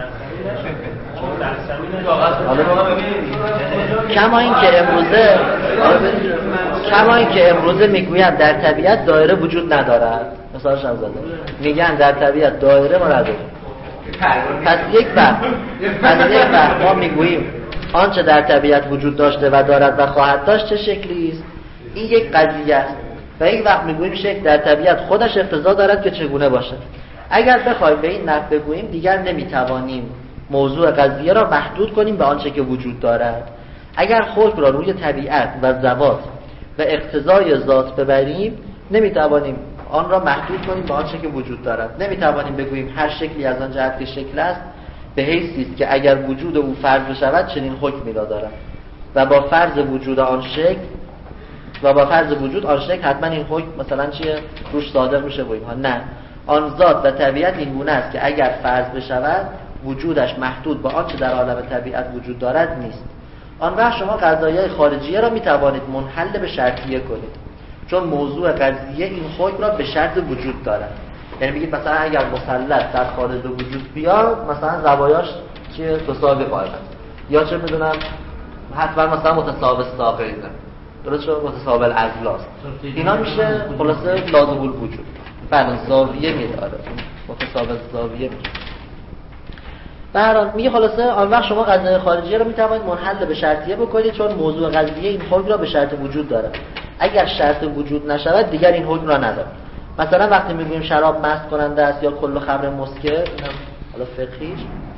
کما این که امروزه کما این که امروزه میگوین در طبیعت دایره وجود ندارد، مثالش هم زدم، میگن در طبیعت دایره ما نداره. پس یک وقت پس یک وقت ما میگوییم آنچه در طبیعت وجود داشته و دارد و خواهد داشت چه شکلی است، این یک قضیه است. و یک وقت میگوییم شکل در طبیعت خودش اقتضا دارد که چگونه باشد. اگر بخوایم به این نحو بگوییم دیگر نمیتوانیم موضوع قضیه را محدود کنیم به آنچه که وجود دارد. اگر حکم را روی طبیعت و ذوات و اقتضای ذات ببریم نمیتوانیم آن را محدود کنیم به آنچه که وجود دارد. نمیتوانیم بگوییم هر شکلی از آن جهت که شکل است به حیثی است که اگر وجود او فرض بشود چنین حکمی را دارد و با فرض وجود آن شکل و با فرض وجود آن شکل حتما این حکم مثلا چیه روش صادق میشه بگیم ها. نه، آن ذات و طبیعت این گونه است که اگر فرض بشود وجودش محدود با آنچه در عالم طبیعت وجود دارد نیست. آن وقت شما قضایای خارجیه را میتوانید منحل به شرطیه کنید، چون موضوع قضیه این حکم را به شرط وجود دارد. یعنی میگید مثلا اگر مثلث در خارج به وجود بیاد مثلا زوایاش چیه تساوی خواهد یا چه میدونم حتما مثلا متساوی ساقین، درست شد، متساوی الاضلاع، اینا میشه خلاصه لازم الوجود. بعد زاویه میداره متساوی زاویه میشه. به هر حال میگه خلاصه آن وقت شما قضیه خارجیه رو میتوانید منحل به شرطیه بکنید چون موضوع قضیه این حکم را به شرط وجود داره. اگر شرط وجود نشود دیگر این حکم را نداره. مثلا وقتی میگیم شراب مست کننده است یا کل خمر مسکر، اینم حالا فقهیش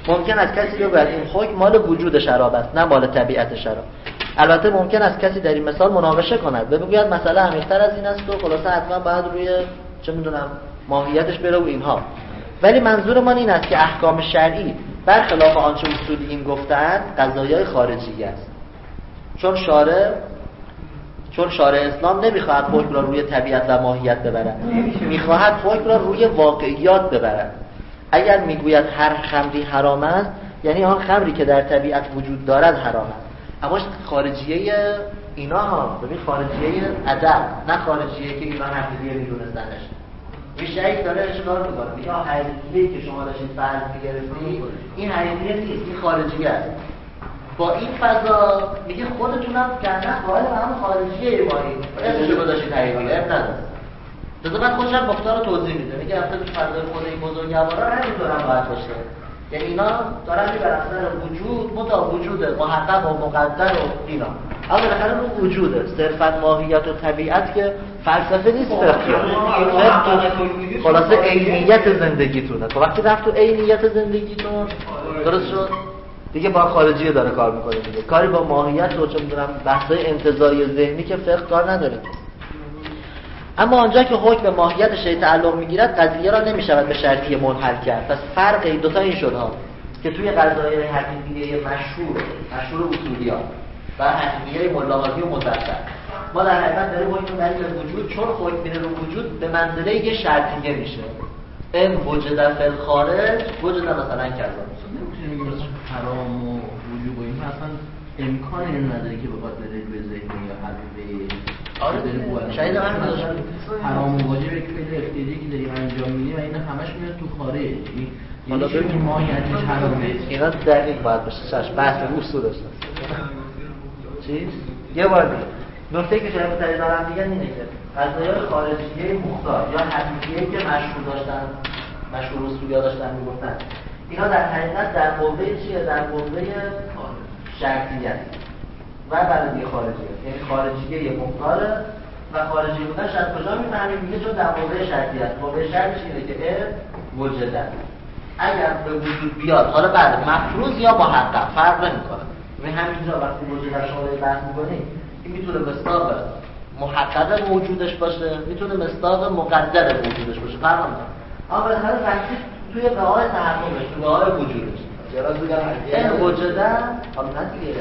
ممکن است کسی بگوید این حکم مال وجود شراب است نه مال طبیعت شراب. البته ممکن است کسی در این مثال مناقشه کند و بگوید مسئله عمیق‌تر از این است و خلاصه حتما باید روی چه میدونم ماهیتش بره و اینها. ولی منظور من این است که احکام شرعی برخلاف آنچه اصولیین گفتند قضایای خارجی است. چون شارع چون شارع اسلام نمیخواهد حکم را روی طبیعت و ماهیت ببرد، میخواهد حکم را روی واقعیات ببرد. اگر میگوید هر خمری حرام است یعنی آن خمری که در طبیعت وجود دارد حرام است. اما خارجیه اینا ها ببین خارجیه ادب نه خارجیه که اینا حقیقیه میدونستنش. این شیخ داره اشکال میکنه یا حقیقیه که شما داشتید فرض میگرفتید این حقیقیه نیست، این خارجیه است. با این فضا میگه خودتونم کنه قائل به هم خارجیه ایمانی اسمشو گذاشتید حقیقیه اب نداره. تازه بعد خودشم گفتار رو توضیح میده میگه البته تو فضای خود این بزرگوارا همینطورم باید باشه. یعنی اینا دارن میبرن سر وجود متا وجود محقق و مقدر و اینا اما بالاخره اون وجوده صرفا ماهیت و طبیعت که فلسفه نیست فقه خلاصه عینیت زندگیتونه. تو وقتی رفت تو عینیت زندگیتون درست شد دیگه با خارجی داره کار میکنه دیگه کاری با ماهیت و چه میدونم بحثای انتزاعی ذهنی که فقه کار نداره. اما آنجا که حکم به ماهیت شیء تعلق میگیرد قضیه را نمیشود به شرطیه منحل کرد. پس فرق این دو تا این شد ها که توی قضایای حقیقیه مشهور مشهور اصولیات و حقیقیه ملاحظی و مزخرف ما در حقیقت داریم حکم دلیل وجود چون حکم میره رو وجود به منزله یه شرطیه میشه. ان وجد فی الخارج وجد مثلا کذا نمیتونیم بگیم حرام و وجوب و این اصلا امکانی نداره که بخواد بره به ذهن یا حقیقه آره شاید هم نداشتم حرام و واجب یک فعل اختیاری که داریم انجام میدیم و این همش میاد تو خارج. حالا ببین ماهیتش حرامه اینا دقیق باید بشه چش بحث اصول داشتن چی؟ یه بار دیگه نکته که شاید متعلق دارم میگن اینه که قضایای خارجیه مختار یا حقیقیه که مشهور داشتن مشهور اصولیا داشتن میگفتن اینا در حقیقت در قوه چیه؟ در قوه شرطیت و بلدی خارجیه یعنی خارجیه مختاره و خارجی بودنش از کجا میفهمیم میگه چون در قوه شرطیت قوه شرطش اینه که ا وجده اگر به وجود بیاد حالا بعد مفروض یا محقق فرق نمیکنه. ببین همینجا وقتی وجود شما رو بحث می‌کنی این میتونه مصداق محقق موجودش باشه میتونه مصداق مقدر موجودش باشه فرق نمیکنه. اما بالاخره وقتی توی قواعد تحققش توی قواعد وجودش چرا دیگه این وجده حالا نه دیگه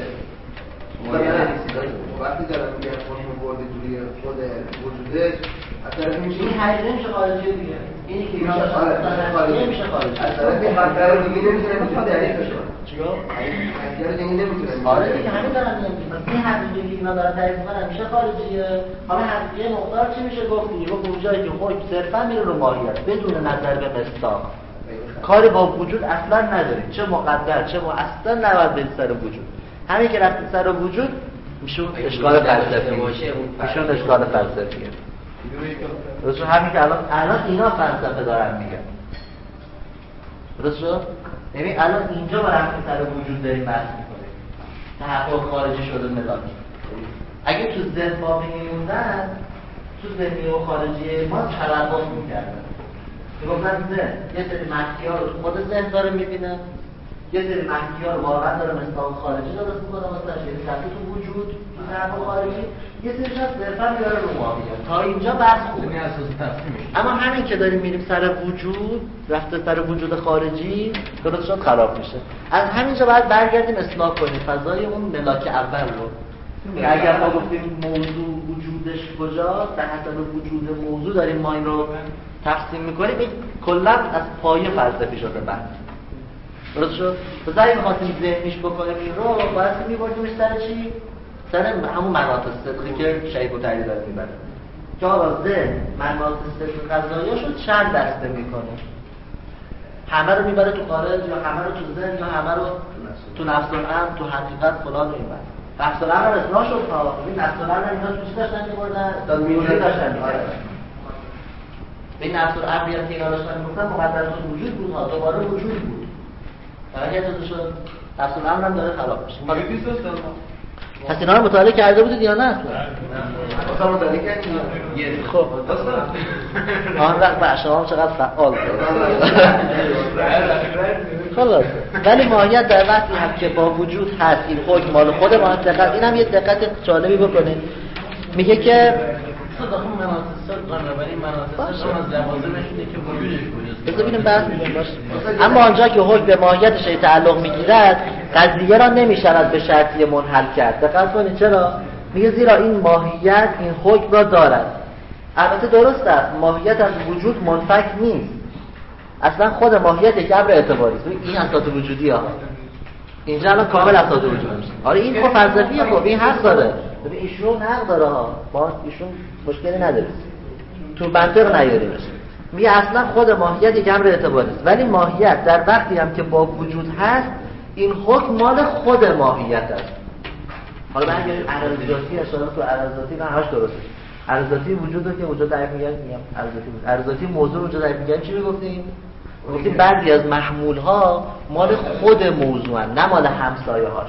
وقتی دارم میگم حکم برده توی خود وجودش اصلا میشه این حقیقه میشه خارجی دیگه اینی که میشه خارجی میشه خارجی اصلا این حقیقه دیگه نمیشه میشه دلیل بشه چیکار؟ حقیقه دیگه نمیتونه آره دیگه همین دارم میگم این حقیقه که اینا دارن تعریف میکنن میشه خارجیه. حالا حقیقه مقدار چی میشه گفت دیگه گفت اونجایی که حکم صرفا میره رو ماهیت بدون نظر به مصداق کاری با وجود اصلا نداره چه مقدر چه اصلا نباید به سر وجود همین که رفت سر وجود میشه اشکال فلسفی میشه اشکال فلسفیه. درست شد همین که الان الان اینا فلسفه دارن میگن درست شد ببین الان اینجا با رفت سر وجود داریم بحث میکنیم تحقق خارجی شده ملاک. اگه تو ذهن با میموندن تو ذهنی و خارجی ما تلقف میکردن که گفتن ذهن یه سری مخفی ها رو خود ذهن داره میبینه یه سری مخفی ها رو واقعا داره مصداق خارجی درست میکنه مثلا شده صفحه تو وجود تو تحقق خارجی یه سریش از صرفا میاره رو ماهیت. تا اینجا بحث خوبه اما همین که داریم میریم سر وجود رفته سر وجود خارجی درست شد خراب میشه. از همینجا باید برگردیم اصلاح کنیم فضای اون ملاک اول رو که اگر ما گفتیم موضوع وجودش کجاست در حسب وجود موضوع داریم ما این رو تقسیم میکنیم این کلا از پایه فلسفی شده بعد درست شد. بذار اگه می‌خواستیم ذهنیش بکنیم این رو باید می‌بردیمش سر چی؟ سر همون مناط صدقی که شیخ و تعیلی داره میبره که حالا ذهن مناط صدق قضایی‌شو چند دسته میکنه همه رو میبره تو خارج یا همه رو تو ذهن یا همه رو تو نفس الامر تو حقیقت فلان رو میبره. نفس الامر رو اصلاح شد ها این نفس الامر اینا تو چی داشتن میبردن؟ وجود داشتن میبردن این نفس الامر یا که اینا داشتن میبردن مقدرات وجود بود ها دوباره وجود بود فقط یه چیزی شد نفس الامر هم داره خراب میشه. پس اینا رو مطالعه کرده بودید یا نه؟ اصلا مطالعه کردیم. خب آن وقت بچه‌ها هم چقدر فعال خلاص. ولی ماهیت در وقتی هم که با وجود هست این حکم مال خود ما. دقت اینم یه دقت جالبی بکنید، میگه که صداقه مناسب بنابراین مناسب هم از لوازمشونه که وجودش کجاست. بذار ببینیم بحث می‌کنیم باشه. اما آنجا که حکم به ماهیتش تعلق می‌گیرد قضیه را نمی‌شود به شرطی منحل کرد. دقت کنید چرا؟ میگه زیرا این ماهیت این حکم را دارد. البته درست است ماهیت از وجود منفک نیست، اصلا خود ماهیت یک امر اعتباری است. این اساس وجودی ها اینجا الان کامل اساس وجود میشه. آره این خب فلسفیه، خب این حق داره، ببین ایشون حق داره ها، ما ایشون مشکلی نداره تو منطق نیاریمش. میگه اصلا خود ماهیت یک امر اعتباری است، ولی ماهیت در وقتی هم که با وجود هست این حکم مال خود ماهیت است. حالا برگردیم عرضاتی اشاره تو عرضاتی نه همش درسته. عرضاتی وجود رو که وجود تعریف میگن میگم عرضاتی بود. عرضاتی موضوع وجود تعریف میگن چی میگفتیم؟ گفتیم بعضی از محمول ها مال خود موضوعن نه مال همسایه هاش.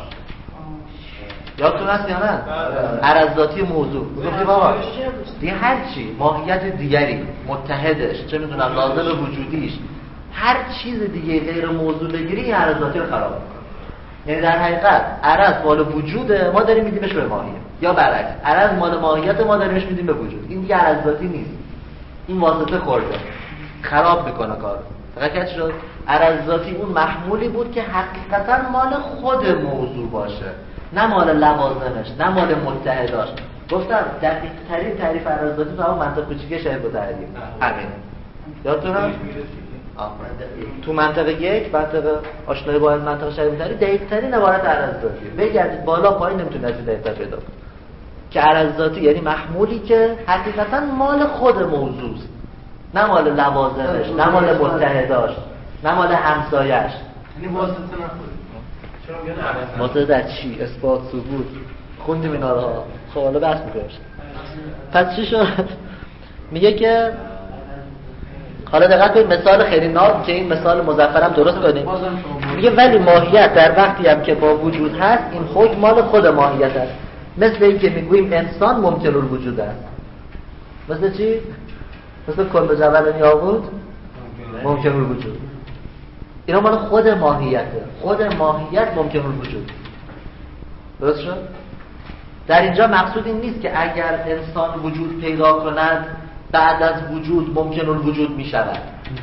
یادتون هست یا نه؟ عرضاتی موضوع گفتیم آقا دیگه هر چی ماهیت دیگری متحدش چه میدونم لازم وجودیش هر چیز دیگه غیر موضوع بگیری این عرضاتی رو خراب میکنه. یعنی در حقیقت عرض مال وجوده ما داریم میدیمش به ماهیت، یا برعکس عرض مال ماهیت ما داریمش میدیم به وجود. این دیگه عرض ذاتی نیست، این واسطه خورده خراب میکنه کارو. فقط شد عرض ذاتی اون محمولی بود که حقیقتا مال خود موضوع باشه نه مال لوازمش نه مال متحداش. گفتم دقیق ترین تعریف عرض ذاتی تو همون منطق کوچیکه شاید با تعریف همین یادتونه؟ تو منطقه یک منطقه آشنایی با منطقه شریف تری دقیق ترین عبارت عرض ذاتی بگردید بالا پایین نمیتونید از این دقیق‌تر پیدا کنید که عرض ذاتی یعنی محمولی که حقیقتا مال خود موضوع است نه مال لوازمش نه مال متحداش نه مال همسایه‌اش. یعنی واسطه نخوره. چرا میگن واسطه در چی؟ اثبات ثبوت خوندیم اینا رو. خب حالا بحث می‌کنیم. پس چی شد؟ میگه که حالا دقت کنید مثال خیلی ناب که این مثال مظفرم درست کنید. میگه ولی ماهیت در وقتی هم که با وجود هست این حکم مال خود ماهیت است. مثل این که میگوییم انسان ممکن الوجود است. مثل چی؟ مثل کل جبل یاقوت ممکن الوجود. اینا مال خود ماهیته. خود ماهیت ممکن الوجود. درست شد؟ در اینجا مقصود این نیست که اگر انسان وجود پیدا کند بعد از وجود ممکن الوجود می شود.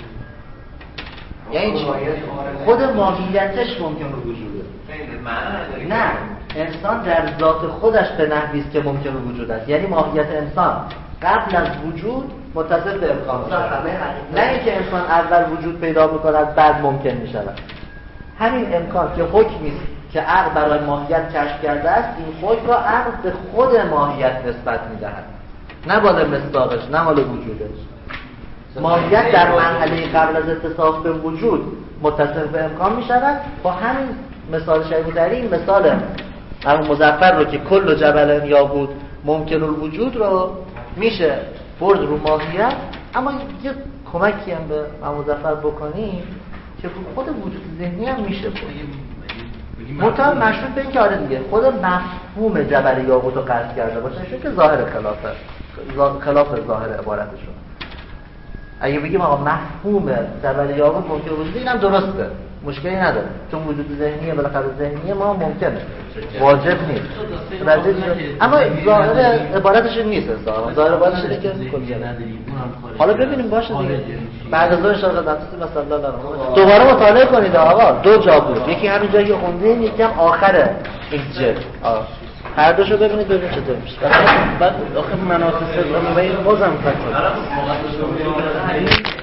یعنی چی؟ خود ماهیتش ممکن الوجوده. نه، انسان در ذات خودش به نحوی است که ممکن الوجود است. یعنی ماهیت انسان قبل از وجود متصل به امکان است. نه اینکه انسان اول وجود پیدا می‌کند بعد ممکن می‌شود. همین امکان که حکمی است که عقل برای ماهیت کشف کرده است، این حکم را عقل به خود ماهیت نسبت می‌دهد. نه مال مصداقش نه مال وجودش. ماهیت در مرحله قبل از اتصاف به وجود متصل به امکان می شود. با همین مثال شریف در این مثال همون مظفر رو که کل جبل یاقوت ممکن الوجود رو میشه برد رو ماهیت. اما یه کمکی هم به مظفر بکنیم که خود وجود ذهنی هم میشه مطمئن مشروط به این که آره دیگه خود مفهوم جبل یاقوت رو قصد کرده باشه چون که ظاهر خلافه خلاف ظاهر عبارتشون. اگه بگیم آقا مفهوم جبل یاقوت ممکن وجود اینم درسته مشکلی نداره چون وجود ذهنیه بالاخره ذهنیه ما ممکنه واجب نیست اما ظاهر عبارتش نیست اصلا ظاهر عبارتش اینه که حالا ببینیم باشه دیگه بعد از اون ان شاء الله درس مثلا دوباره مطالعه کنید آقا دو جا بود یکی همین جایی که خوندین یکی هم آخر این جلد هر دوشو ببینید ببینید چطور میشه بعد آخه مناسب صدق و بازم فکر